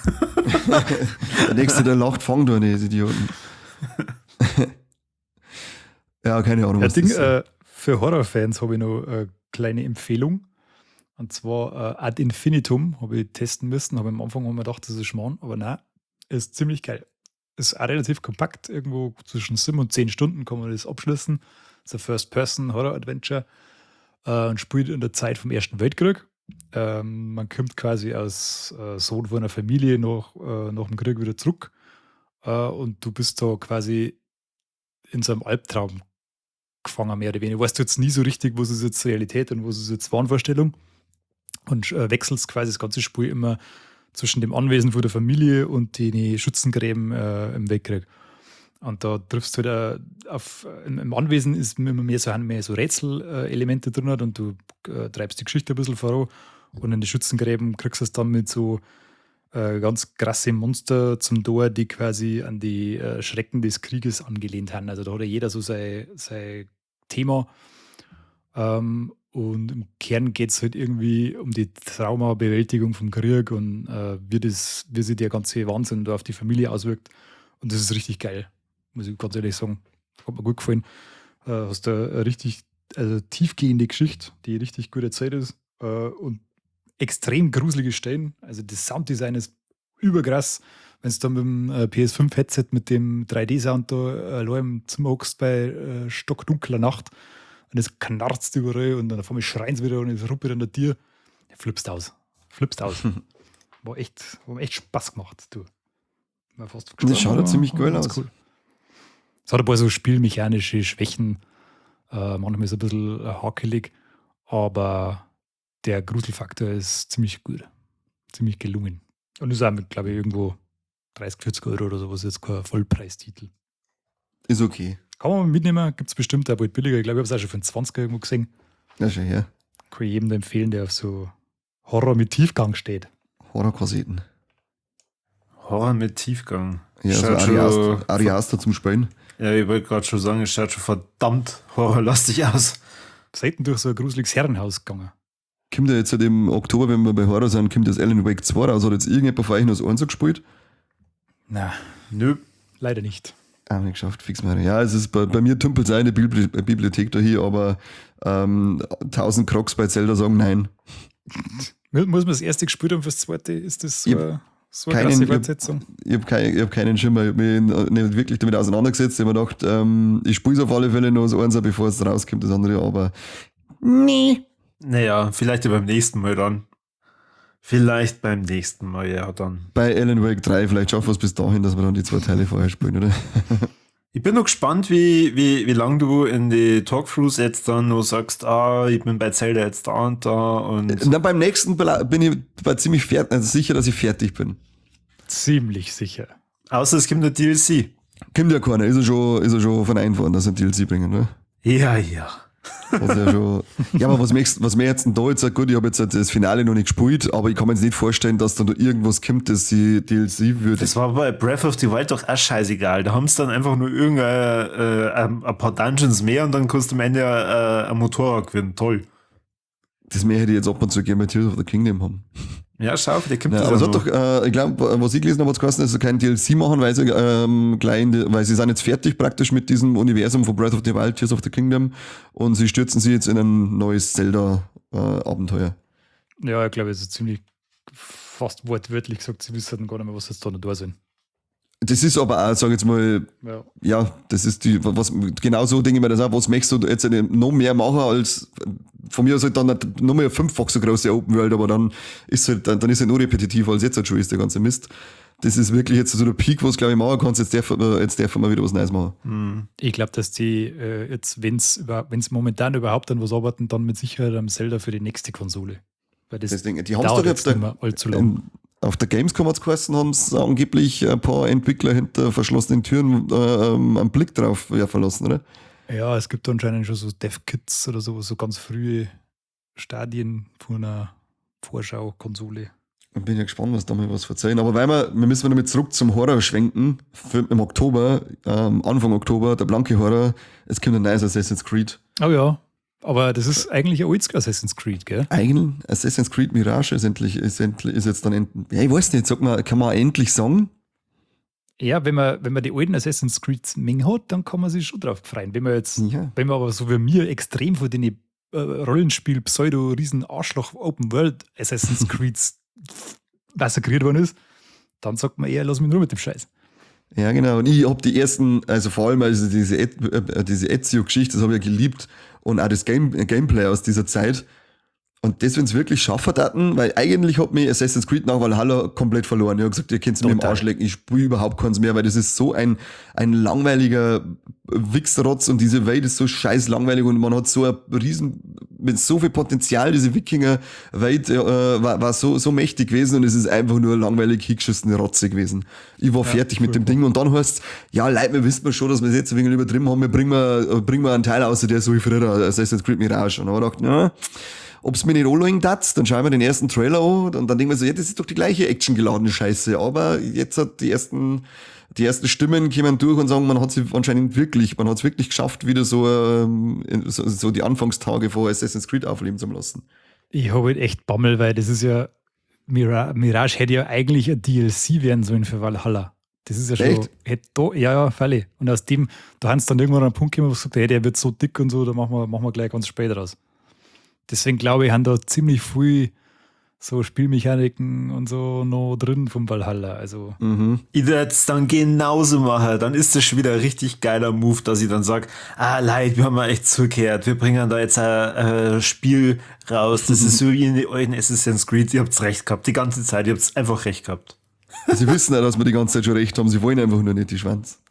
Der nächste, der lacht, fang doch nicht, Idioten. Ja, keine Ahnung, Ja, was das ist. für Horrorfans habe ich noch eine kleine Empfehlung. Und zwar Ad Infinitum habe ich testen müssen. Habe am Anfang haben wir gedacht, das ist Schmarrn, aber nein, ist ziemlich geil. Ist auch relativ kompakt, irgendwo zwischen 7 und 10 Stunden kann man das abschließen. ist ein First-Person-Horror-Adventure und spielt in der Zeit vom Ersten Weltkrieg. Man kommt quasi als Sohn von einer Familie nach dem Krieg wieder zurück und du bist da quasi in so einem Albtraum gefangen, mehr oder weniger. Weißt du jetzt nie so richtig, was ist jetzt Realität und was ist jetzt Wahnvorstellung und wechselst quasi das ganze Spiel immer zwischen dem Anwesen von der Familie und den Schützengräben im Weltkrieg. Und da triffst du halt im Anwesen ist immer mehr so Rätselelemente drin und du treibst die Geschichte ein bisschen voran. Und in den Schützengräben kriegst du es dann mit so ganz krasse Monster zum Tor, die quasi an die Schrecken des Krieges angelehnt haben. Also da hat ja jeder so sein Thema. Und im Kern geht es halt irgendwie um die Traumabewältigung vom Krieg und wie sich der ganze Wahnsinn da auf die Familie auswirkt. Und das ist richtig geil, muss ich ganz ehrlich sagen. Hat mir gut gefallen. Hast da eine richtig tiefgehende Geschichte, die richtig gut erzählt ist und extrem gruselige Stellen. Also das Sounddesign ist überkrass. Wenn du dann mit dem PS5-Headset mit dem 3D-Sound da allein im Zimmer hockst bei stockdunkler Nacht und es knarzt überall und dann vor mir schreien sie wieder und es ruppelt an der Tür. Ja, flippst aus. War echt Spaß gemacht, du. Fast Das schaut ja ziemlich geil ganz aus. Cool. Es hat ein paar so spielmechanische Schwächen. Manchmal ist es ein bisschen hakelig, aber der Gruselfaktor ist ziemlich gut. ziemlich gelungen. Und ist auch mit, glaube ich, irgendwo 30, 40 Euro oder sowas, jetzt kein Vollpreistitel. Ist okay. Kann man mal mitnehmen, gibt es bestimmt auch bald billiger. Ich glaube, ich habe es auch schon für einen 20er irgendwo gesehen. Ja, schon her. Kann ich jedem empfehlen, der auf so Horror mit Tiefgang steht. Horrorkassetten. Horror mit Tiefgang. Ja, so Schaut schon- Ariaster zum Spielen. Ja, ich wollte gerade schon sagen, es schaut schon verdammt horrorlastig aus. Selten durch so ein gruseliges Herrenhaus gegangen. Kommt ja jetzt halt im Oktober, wenn wir bei Horror sind, kommt das Alan Wake 2 raus. Hat jetzt irgendjemand von euch noch das 1 gespielt? Na, Nö. leider nicht. Auch nicht geschafft, fix mal. Ja, es ist bei mir tümpelt es eine Bibliothek da hier, aber 1000 Crocs bei Zelda sagen nein. Muss man das erste gespielt haben fürs zweite? Ist das so, Ich so eine keinen- krasse ich hab- Fortsetzung? Ich habe keinen Schimmer. Ich habe mich nicht wirklich damit auseinandergesetzt. Ich habe mir gedacht, ich spiele es auf alle Fälle noch das 1, bevor es rauskommt, das andere, aber nee. Naja, vielleicht ja beim nächsten Mal dann. Vielleicht beim nächsten Mal, ja dann. Bei Alan Wake 3, vielleicht schaffen wir es bis dahin, dass wir dann die 2 Teile vorher spielen, oder? Ich bin noch gespannt, wie lange du in die Talkthroughs jetzt dann noch sagst, ich bin bei Zelda jetzt da und da und Na, beim nächsten bin ich ziemlich sicher, dass ich fertig bin. Ziemlich sicher. außer es gibt eine DLC. Kommt ja keiner, ist er schon von einfahren, dass sie ein DLC bringen, ne? Ja, ja. Was ja, schon, ja, aber was mir jetzt denn da jetzt sagt, gut, ich habe jetzt das Finale noch nicht gespielt, aber ich kann mir jetzt nicht vorstellen, dass da noch irgendwas kommt, das die DLC würde. Das war bei Breath of the Wild doch auch scheißegal. Da haben sie dann einfach nur ein paar Dungeons mehr und dann kannst du am Ende ein Motorrad gewinnen. Toll. Das mehr hätte ich jetzt ab und zu gerne bei Tears of the Kingdom haben. Ja, schau, der kommt Ja, das aber es ja hat noch. doch, ich glaube, was ich gelesen habe, hat es geheißen, dass sie kein DLC machen, weil weil sie sind jetzt fertig praktisch mit diesem Universum von Breath of the Wild, Tears of the Kingdom und sie stürzen sich jetzt in ein neues Zelda-Abenteuer. Ja, ich glaube, es ist ziemlich fast wortwörtlich gesagt, sie wissen gar nicht mehr, was jetzt da noch da sind. Das ist aber auch, sag ich jetzt mal, Ja. ja, das ist genau so denke ich mir das auch, was möchtest du jetzt noch mehr machen als, von mir aus halt dann noch mehr 5-fach so große Open World, aber dann ist halt, dann ist halt nur repetitiv, als jetzt halt schon ist, der ganze Mist. Das ist wirklich jetzt so der Peak, was glaube ich machen kannst, jetzt darf man wieder was Neues machen. Ich glaube, dass die jetzt, wenn es momentan überhaupt an was arbeiten, dann mit Sicherheit am Zelda für die nächste Konsole. Weil das Deswegen, die haben es dauert doch jetzt jetzt nicht mehr allzu lang. auf der Gamescom hat's geheißen, haben es angeblich ein paar Entwickler hinter verschlossenen Türen einen Blick drauf werfen lassen, oder? Ja, es gibt anscheinend schon so Dev-Kits oder so ganz frühe Stadien von einer Vorschau-Konsole. Ich bin ja gespannt, was da mal was verzeihen. Aber wir müssen damit zurück zum Horror schwenken. Im Oktober, Anfang Oktober, der blanke Horror. Es kommt ein neues Assassin's Creed. Oh ja, aber das ist eigentlich ein oldschool Assassin's Creed, gell? Eigentlich Assassin's Creed Mirage ist jetzt dann ja, ich weiß nicht, sag mal, kann man endlich sagen? Ja, wenn man die alten Assassin's Creed Menge hat, dann kann man sich schon drauf freuen. Wenn man aber so wie mir extrem von den Rollenspiel Pseudo-Riesen Arschloch Open World Assassin's Creeds massakriert worden ist, dann sagt man eher, lass mich nur mit dem Scheiß. Ja, genau. Und ich habe die ersten, also vor allem diese Ezio-Geschichte, das habe ich ja geliebt. Und auch das Gameplay aus dieser Zeit. Und das, wenn es wirklich schaffen hatten, weil eigentlich hat mich Assassin's Creed nach Valhalla komplett verloren. Ich habe gesagt, ihr könnt es mir im Arsch lecken, ich spiele überhaupt keins mehr, weil das ist so ein langweiliger Wichsrotz und diese Welt ist so scheiß langweilig und man hat so ein mit so viel Potenzial, diese Wikinger-Welt war so mächtig gewesen und es ist einfach nur langweilig hingeschissene Rotze gewesen. Ich war fertig mit dem Ding und dann heißt ja, Leute, wir wissen schon, dass wir es jetzt ein wenig übertrieben haben, wir bringen wir einen Teil aus, der so wie früher Assassin's Creed Mirage. Und dann habe ich gedacht, ja, ob es mir nicht anlegen darf, dann schauen wir den ersten Trailer an und dann denken wir so, ja, das ist doch die gleiche actiongeladene Scheiße. Aber jetzt hat die ersten Stimmen kommen durch und sagen, man hat es wirklich geschafft, wieder so die Anfangstage von Assassin's Creed aufleben zu lassen. Ich habe halt echt Bammel, weil das ist ja, Mirage hätte ja eigentlich ein DLC werden sollen für Valhalla. Das ist ja schon, Echt? Ja, völlig. Und aus dem, da haben sie dann irgendwann an einen Punkt gekommen, wo sie gesagt haben, hey, der wird so dick und so, da machen wir gleich ganz spät raus. Deswegen glaube ich, haben da ziemlich viel so Spielmechaniken und so noch drin vom Valhalla. Also Ich werde es dann genauso machen. Dann ist das schon wieder ein richtig geiler Move, dass ich dann sage, Leute, wir haben mal echt zugehört. Wir bringen da jetzt ein Spiel raus. Das ist so wie in den alten Assassin's Creed. Ihr habt recht gehabt. Die ganze Zeit. Ihr habt einfach recht gehabt. Sie wissen ja, dass wir die ganze Zeit schon recht haben, sie wollen einfach nur nicht die Schwanz.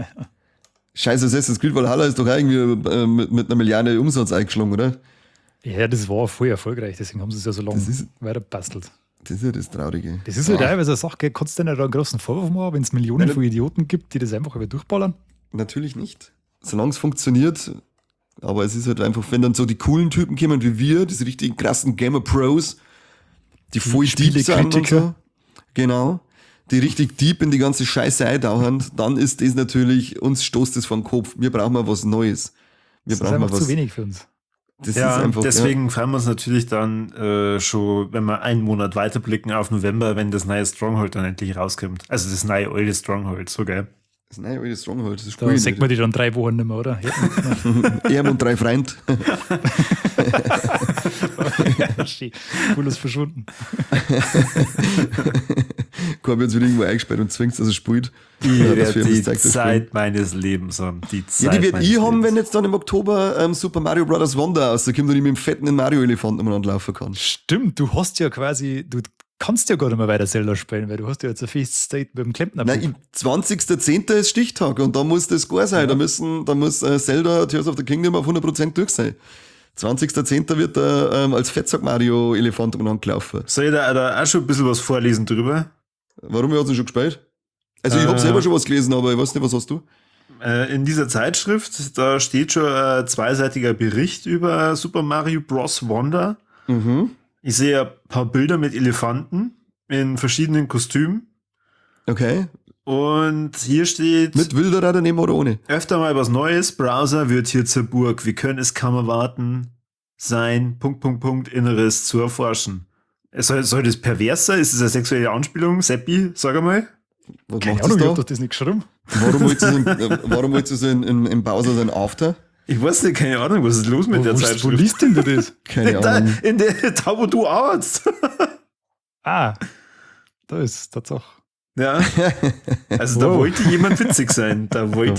Scheiße, Assassin's Creed Valhalla ist doch irgendwie mit einer Milliarde Umsatz eingeschlagen, oder? ja, das war voll erfolgreich, deswegen haben sie es ja so lange Das ist- weiter bastelt. Das ist ja das Traurige. Das ist halt teilweise eine Sache, gell, kannst du denn da einen großen Vorwurf machen, wenn es Millionen von Idioten gibt, die das einfach über durchballern? Natürlich nicht. Solange es funktioniert. Aber es ist halt einfach, wenn dann so die coolen Typen kommen wie wir, diese richtigen krassen Gamer-Pros, die voll deep sind und so. Genau. Die richtig deep in die ganze Scheiße eintauchen, dann ist das natürlich, uns stoßt das vom Kopf. Wir brauchen mal was Neues. Das ist einfach zu wenig für uns. Das ist einfach, deswegen freuen wir uns natürlich dann schon, wenn wir einen Monat weiterblicken auf November, wenn das neue Stronghold dann endlich rauskommt. Also das neue alte Stronghold, so geil. Das neue alte Stronghold, das ist Da sagt man die dann 3 Wochen nicht mehr, oder? Er und 3 Freunde. Ja, schön. Cooles verschwunden. Korbi hat uns wieder irgendwo eingesperrt und zwingt, dass er spielt. Ich werde die Zeit meines Lebens haben. Die werde ich haben, wenn jetzt dann im Oktober Super Mario Bros. Wonder rauskommt und ich mit dem fetten Mario-Elefanten umeinander laufen kann. Stimmt, du hast ja quasi, du kannst ja gar nicht mehr weiter Zelda spielen, weil du hast ja jetzt ein festes State mit dem Klempner. Nein, 20.10. ist Stichtag und da muss das gar sein. Ja. Da muss Zelda Tears of the Kingdom auf 100% durch sein. 20.10. wird er als Fettsack-Mario-Elefant umeinander gelaufen. Soll ich da auch schon ein bisschen was vorlesen drüber? Warum hast du schon gespielt? Also ich habe selber schon was gelesen, aber ich weiß nicht, was hast du? In dieser Zeitschrift, da steht schon ein zweiseitiger Bericht über Super Mario Bros. Wonder. Mhm. Ich sehe ein paar Bilder mit Elefanten in verschiedenen Kostümen. Okay. Und hier steht... Mit Wilderer daneben oder ohne? Öfter mal was Neues. Browser wird hier zur Burg. Wir können es kaum erwarten, sein... Inneres zu erforschen. Soll das pervers sein? Ist das eine sexuelle Anspielung? Seppi, sag einmal. Was Keine macht Ahnung, das ich da? hab doch das nicht geschrieben. Warum willst du so im Bowser sein After? Ich weiß nicht, keine Ahnung, was ist los mit der Zeitschrift? Wo liest denn du das? Keine Ahnung. Da, wo du arbeitest. Ah, da ist Tatsache. Ja, also da wollte jemand witzig sein. Aber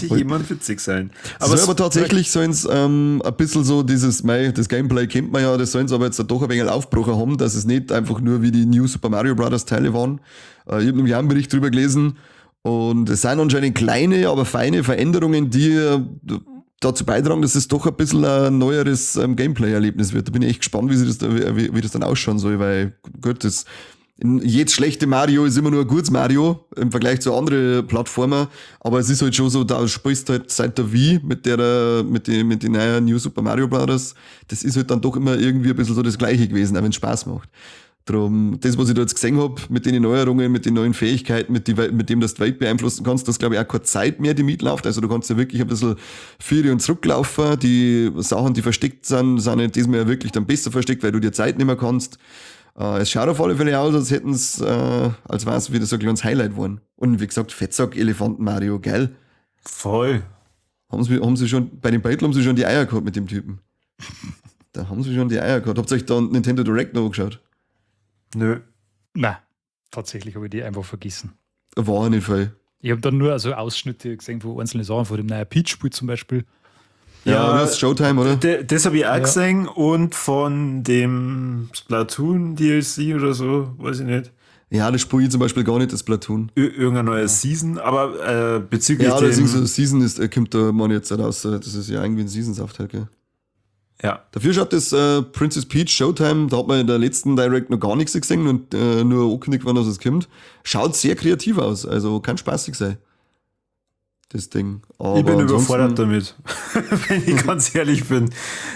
tatsächlich sollen es ein bisschen so das Gameplay kennt man ja, das sollen sie aber jetzt doch ein wenig aufgebrochen haben, dass es nicht einfach nur wie die New Super Mario Bros. Teile waren. Ich habe nämlich auch einen Bericht drüber gelesen und es sind anscheinend kleine, aber feine Veränderungen, die dazu beitragen, dass es doch ein bisschen ein neueres Gameplay-Erlebnis wird. Da bin ich echt gespannt, wie das dann ausschauen soll, weil gut, jedes schlechte Mario ist immer nur ein gutes Mario im Vergleich zu anderen Plattformen, aber es ist halt schon so, da spielst du halt seit der Wii mit den neuen New Super Mario Bros. Das ist halt dann doch immer irgendwie ein bisschen so das Gleiche gewesen, auch wenn es Spaß macht. Drum, das, was ich da jetzt gesehen habe, mit den Neuerungen, mit den neuen Fähigkeiten, mit dem du die Welt beeinflussen kannst, das glaube ich auch keine Zeit mehr, die mitläuft. Also du kannst ja wirklich ein bisschen führen und zurücklaufen. Die Sachen, die versteckt sind nicht diesmal ja wirklich dann besser versteckt, weil du dir Zeit nicht mehr kannst. Es schaut auf alle Fälle aus, als hätten es, als wäre es wieder so ein kleines Highlight geworden. Und wie gesagt, Fettsack, Elefanten Mario, geil. Voll. Haben sie schon, bei den Battle haben sie schon die Eier gehabt mit dem Typen. Da haben sie schon die Eier gehabt. Habt ihr euch da Nintendo Direct noch angeschaut? Nö. Nein, tatsächlich habe ich die einfach vergessen. War nicht viel. Ich habe dann nur also Ausschnitte gesehen von einzelnen Sachen, von dem neuen Peach-Spiel zum Beispiel. Ja, das ist Showtime, oder? Das habe ich auch gesehen und von dem Splatoon DLC oder so, weiß ich nicht. Ja, das spiele ich zum Beispiel gar nicht, das Splatoon. Irgendeine neue Season, aber bezüglich ja, dem... Ja, so Season kommt da man jetzt raus, das ist ja irgendwie ein Season-Saft halt, gell? Ja. Dafür schaut das Princess Peach Showtime, da hat man in der letzten Direct noch gar nichts gesehen und nur angekündigt, wann das kommt. Schaut sehr kreativ aus, also kann spaßig sein. Das Ding. Aber ich bin überfordert damit, wenn ich ganz ehrlich bin.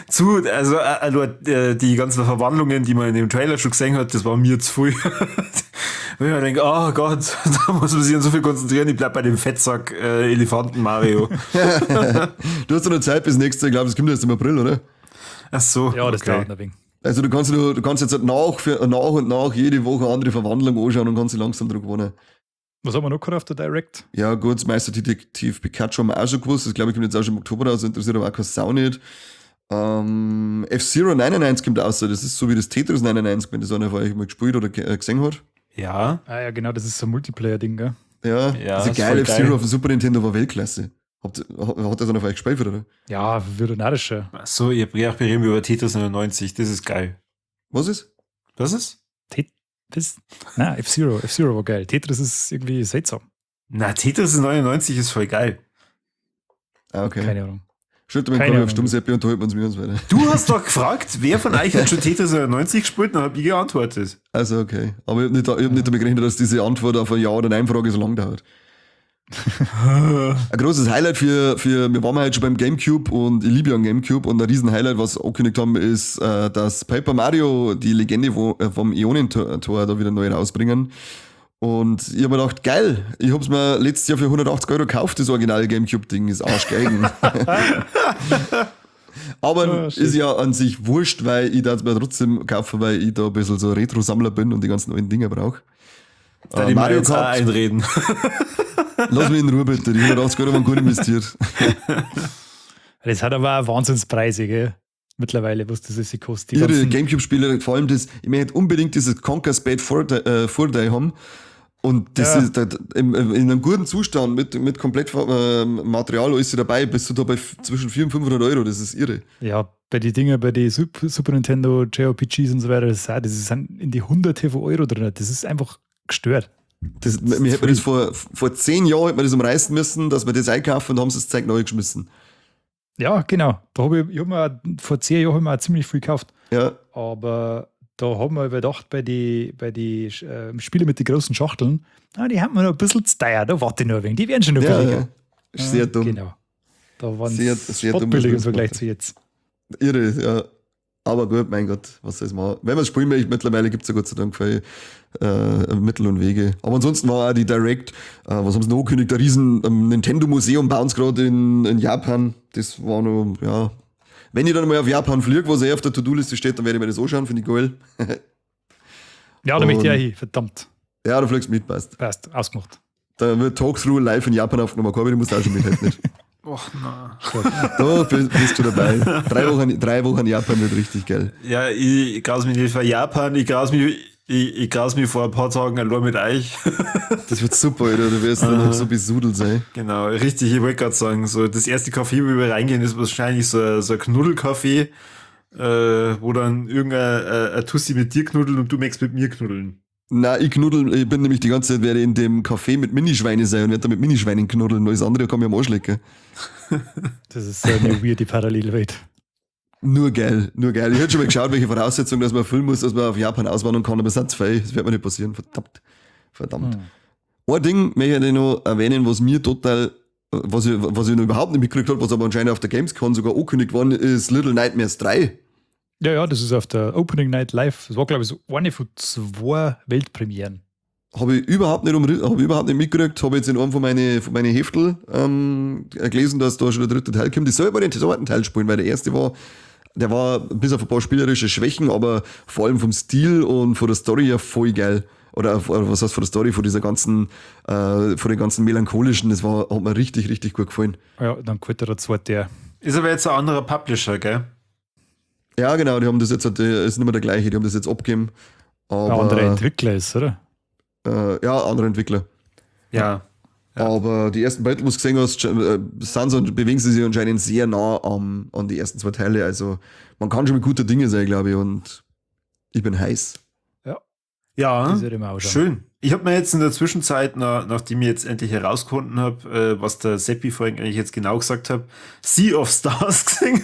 Also die ganzen Verwandlungen, die man in dem Trailer schon gesehen hat, das war mir zu viel. Wenn man denkt, oh Gott, da muss man sich an so viel konzentrieren, ich bleib bei dem Fettsack Elefanten Mario. Du hast doch noch Zeit bis nächstes Jahr, ich glaube, das kommt erst im April, oder? Ach so. Ja, das dauert ein wenig. Also du kannst jetzt halt nach und nach jede Woche eine andere Verwandlung anschauen und kannst sie langsam dran gewonnen. Was haben wir noch gerade auf der Direct? Ja, gut, das Meisterdetektiv Pikachu haben wir auch schon gewusst. Das glaube ich kommt jetzt auch schon im Oktober raus, interessiert aber auch keine Sau nicht. F-Zero 99 kommt raus. Das ist so wie das Tetris 99, wenn das einer von euch mal gespielt oder gesehen hat. Ja. Ah ja, genau, das ist so ein Multiplayer-Ding, gell? Ja, das ist geil. F-Zero auf dem Super Nintendo war Weltklasse. Hat das einer von euch gespielt, oder? Ja, veterinarischer. Achso, ihr habt bereden über Tetris 99, das ist geil. Was ist? Was ist? Nein, F-Zero war geil. Tetris ist irgendwie seltsam. Na, Tetris 99 ist voll geil. Ah, okay. Keine Ahnung. Schüttel mit Keine Kopf auf Ahnung. Stummseppi und halten wir uns mit uns weiter. Du hast doch gefragt, wer von euch hat schon Tetris 90 gespielt, dann hab ich geantwortet. Also, okay. Aber ich hab nicht damit gerechnet, dass diese Antwort auf eine Ja- oder Nein-Frage so lang dauert. Ein großes Highlight wir waren halt schon beim Gamecube und ich liebe ja einen Gamecube und ein riesen Highlight, was sie angekündigt haben, ist, dass Paper Mario, die Legende vom Ionentor da wieder neu rausbringen. Und ich hab mir gedacht, geil, ich hab's mir letztes Jahr für 180 € gekauft, das originale Gamecube-Ding, ist arschgeigen. Aber shit. ist ja an sich wurscht, weil ich das mir trotzdem kaufe, weil ich da ein bisschen so Retro-Sammler bin und die ganzen neuen Dinger brauche. Da die Mario jetzt auch Kart, einreden. lass mich in Ruhe bitte, die 180 € waren gut investiert. Das hat aber auch Wahnsinnspreise, gell? Mittlerweile, was das ist, kostet. Die Ihre ganzen- Gamecube-Spiele, vor allem das, ich möchte unbedingt dieses Conker's Bad Fur Day haben. Und das Ja. ist in einem guten Zustand mit komplett Material, alles dabei, bist du da bei zwischen 400 und 500 €, das ist irre. Ja, bei den Dingen, bei den Super Nintendo, JRPGs und so weiter, das sind in die Hunderte von Euro drin. Das ist einfach gestört. Mir hätte man das vor 10 Jahren hätte man das umreißen müssen, dass wir das einkaufen und haben sie das Zeug neu geschmissen. Ja, genau. Da vor 10 Jahren hab ich mir auch ziemlich viel gekauft. Ja, Aber da haben wir überdacht, bei die Spiele mit den großen Schachteln, die haben wir noch ein bisschen zu teuer. Da warte ich noch ein wenig. Die werden schon noch ja, billiger. ja. Ist sehr dumm. Genau. Da waren Sehr dumm, spottbillig im was Vergleich macht. zu jetzt. Irre, ja. Aber gut, mein Gott, was soll es machen? Wenn man es spielen möchte, mittlerweile gibt es ja Gott sei Dank viele Mittel und Wege. Aber ansonsten war auch die Direct, was haben sie noch angekündigt, ein riesen Nintendo-Museum bauen sie gerade in Japan. Das war noch, ja. Wenn ich dann mal auf Japan fliege, was auf der To-Do-Liste steht, dann werde ich mir das anschauen, finde ich geil. Ja, da möchte ich Und- auch hin. Verdammt. Ja, da fliegst du mit, passt. Passt, ausgemacht. Da wird Talkthrough live in Japan aufgenommen. Corby, du musst auch schon mithelfen. Nicht? Och, na. Da bist du dabei. 3 Wochen Japan wird richtig geil. Ja, ich graus mich nicht vor Japan, ich graus mich vor ein paar Tagen allein mit euch. Das wird super, Alter. Du wirst dann noch so besudelt sein. Genau, richtig, ich wollte gerade sagen, so das erste Café, wo wir reingehen, ist wahrscheinlich so ein Knuddelcafé, wo dann irgendein Tussi mit dir knuddelt und du möchtest mit mir knuddeln. Na, ich bin nämlich die ganze Zeit werde in dem Café mit Minischweine sein und werde da mit Minischweinen knuddeln. Alles andere kann mir am Arsch lecken. Das ist so eine weirde Parallelwelt. Nur geil, nur geil. Ich hätte schon mal geschaut, welche Voraussetzungen dass man erfüllen muss, dass man auf Japan auswandern kann, aber es sind zwei. Das wird mir nicht passieren. Verdammt. Ein Ding möchte ich noch erwähnen, was mir total, was ich noch überhaupt nicht mitgekriegt habe, was aber anscheinend auf der Gamescom sogar angekündigt worden ist, Little Nightmares 3. Ja, das ist auf der Opening Night Live. Das war, glaube ich, so eine von 2 Weltpremieren. Habe ich überhaupt nicht mitgekriegt. Habe jetzt in einem von meine Heftel gelesen, dass da schon der 3. Teil kommt. Ich soll aber den 2. Teil spielen, weil der erste der war bis auf ein paar spielerische Schwächen, aber vor allem vom Stil und von der Story ja voll geil. Oder was heißt von der Story, von den ganzen melancholischen, hat mir richtig, richtig gut gefallen. Ja, dann kommt der 2. Ist aber jetzt ein anderer Publisher, gell? Ja, genau, die haben das jetzt, ist nicht mehr der gleiche, die haben das jetzt abgegeben. Aber, Ein anderer Entwickler ist, oder? ja, andere Entwickler. Ja. Aber die ersten Battle, was du gesehen hast, bewegen sie sich anscheinend sehr nah an die ersten 2 Teile. Also man kann schon mit guter Dinge sein, glaube ich, und ich bin heiß. Ja, Das wird immer auch schon. schön. Ich habe mir jetzt in der Zwischenzeit, nachdem ich jetzt endlich herausgefunden habe, was der Seppi vorhin eigentlich jetzt genau gesagt hat, Sea of Stars gesehen.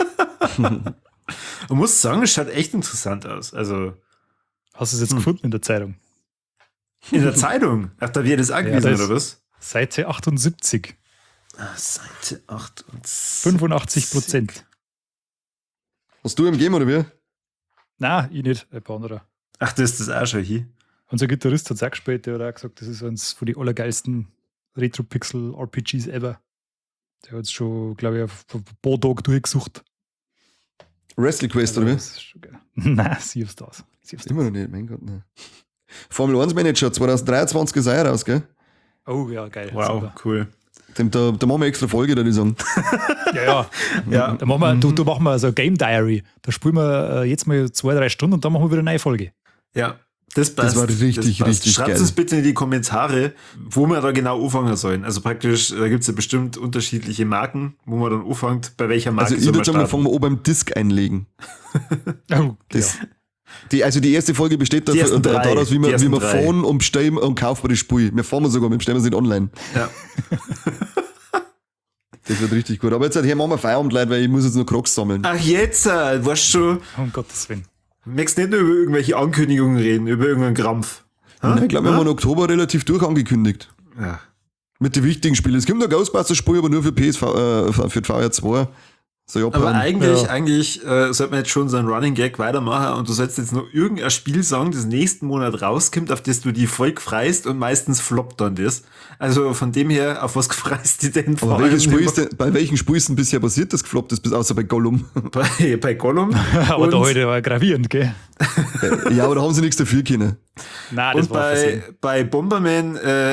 Man muss sagen, es schaut echt interessant aus. Also Hast du es jetzt gefunden in der Zeitung? in der Zeitung. Ach, da wird es angewiesen, da ist- oder was? Seite 78. Seite 78. 85%. Hast du im Game oder wie? Nein, ich nicht, ein paar andere. Ach, das ist das auch schon hier. Unser Gitarrist hat es auch gespielt, der hat auch gesagt, das ist eines von den allergeilsten Retro-Pixel-RPGs ever. Der hat es schon, glaube ich, auf ein paar Tage durchgesucht. Wrestling Quest Also, oder wie? das ist schon geil. Nein, Sea of Stars. Sea of Stars. Immer noch nicht, mein Gott, ne. Formel 1 Manager 2023 ist er raus, gell? Oh ja, geil. Wow, Super. cool. Da machen wir extra Folge, da die sagen. Ja, ja. Ja. Da machen wir, du machen wir so ein Game Diary. Da spielen wir jetzt mal 2-3 Stunden und dann machen wir wieder eine neue Folge. Ja, das passt. war richtig, richtig Schreibt geil. uns bitte in die Kommentare, wo wir da genau anfangen sollen. Also praktisch, da gibt es ja bestimmt unterschiedliche Marken, wo man dann anfängt, bei welcher Marke Also ich würde sagen, wir fangen oben beim Disc einlegen. Oh, Das, die erste Folge besteht Die ersten drei. daraus, wie Die ersten wir drei. fahren und bestellen und kaufen wir das Spiel. Wir fahren sogar, wir bestellen es nicht online. Ja. Das wird richtig gut. Aber jetzt hier machen wir Feierabend, Leute, weil ich muss jetzt noch Crocs sammeln. Ach, jetzt, weißt du schon, Um Gottes Willen. möchtest nicht nur über irgendwelche Ankündigungen reden, über irgendeinen Krampf. Ja, ich glaube, wir haben im Oktober relativ durch angekündigt. Ja. Mit den wichtigen Spielen. Es gibt noch Ghostbusters-Spiel, aber nur für PSV, für die VR2. So, Japan. Aber eigentlich sollte man jetzt schon so einen Running Gag weitermachen und du sollst jetzt noch irgendein Spiel sagen, das nächsten Monat rauskommt, auf das du die voll freust und meistens floppt dann das. Also von dem her, auf was freust du denn vor Aber allem? bei welchen Spielen ist denn bisher passiert, das gefloppt ist, bis außer bei Gollum? Bei Gollum. Aber und, da heute war gravierend, gell? Ja, aber da haben sie nichts dafür können. Nein, das und war versehen. bei Bomberman,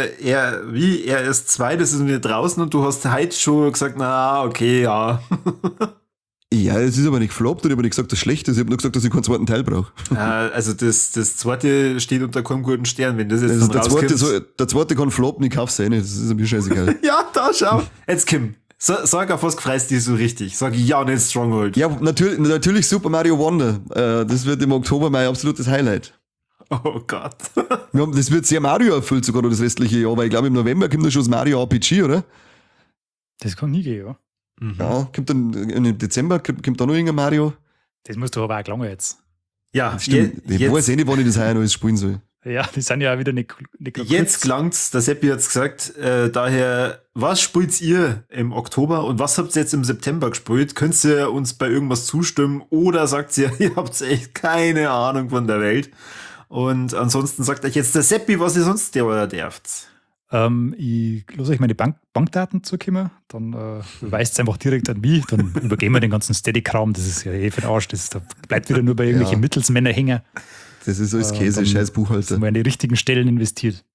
RS2, das ist wieder draußen und du hast heute schon gesagt, na, okay, ja. Ja, es ist aber nicht gefloppt und ich habe nicht gesagt, dass es schlecht ist. Ich habe nur gesagt, dass ich keinen zweiten Teil brauche. Also das zweite steht unter keinem guten Stern, wenn das jetzt Also dann rauskommt. der zweite kann floppen, ich kauf's eh nicht. Das ist mir scheißegal. Ja, da schau. Jetzt Kim, sag auf was freust du dich so richtig. Sag ja nicht Stronghold. Ja, natürlich Super Mario Wonder. Das wird im Oktober mein absolutes Highlight. Oh Gott. Das wird sehr Mario erfüllt sogar noch das restliche Jahr, weil ich glaube im November kommt dann schon das Mario RPG, oder? Das kann nie gehen, ja. Ja, kommt dann im Dezember, kommt da noch irgendein Mario? Das musst du aber auch gelangen jetzt. Ja, Stimmt. Ich weiß eh nicht, wann ich das heuer noch spielen soll. Ja, die sind ja auch wieder nicht jetzt klangt's, der Seppi hat's gesagt, daher, was spielt ihr im Oktober und was habt ihr jetzt im September gespielt? Könnt ihr uns bei irgendwas zustimmen oder sagt ihr, ihr habt echt keine Ahnung von der Welt? Und ansonsten sagt euch jetzt der Seppi, was ihr sonst der dürft. Ich lasse euch meine Bankdaten zukommen, dann weist es einfach direkt an mich, dann übergeben wir den ganzen Steady-Kram, das ist ja eh für den Arsch, da bleibt wieder nur bei irgendwelchen Mittelsmänner hängen. Das ist alles Käse, scheiß Buchhalter. Sind wir an die richtigen Stellen investiert.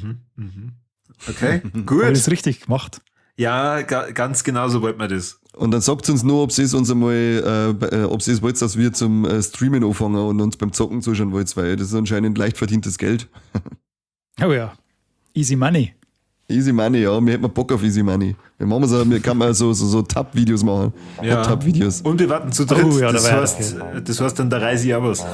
Okay, Habe gut. ich das richtig gemacht? Ja, ganz genau so wollt man das. Und dann sagt uns nur, ob sie es uns einmal, ob sie es wollt, dass wir zum Streamen anfangen und uns beim Zocken zuschauen wollt, weil das ist anscheinend leicht verdientes Geld. Oh ja, easy money. Easy Money, ja, wir hätten Bock auf Easy Money. Wir kann mal so Tab-Videos machen. Ja. Tab-Videos. Und wir warten zu dritt. Oh ja, das heißt dann der Reisi auch was.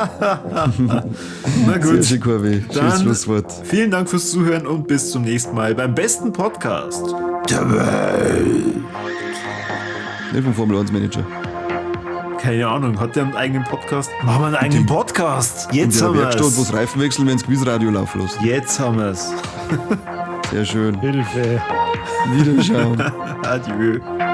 Na gut. Sehr schön, Corby. Schönes Dann Schlusswort. vielen Dank fürs Zuhören und bis zum nächsten Mal beim besten Podcast der Welt. Nicht vom Formel 1 Manager. Keine Ahnung, hat der einen eigenen Podcast? Machen wir einen eigenen Podcast. Jetzt In haben der wir Werkstatt, wo es. das Reifen wechseln, wenn das Quizradio laufen lässt. Jetzt haben wir es. Sehr schön. Hilfe. Wiederschauen. Adieu.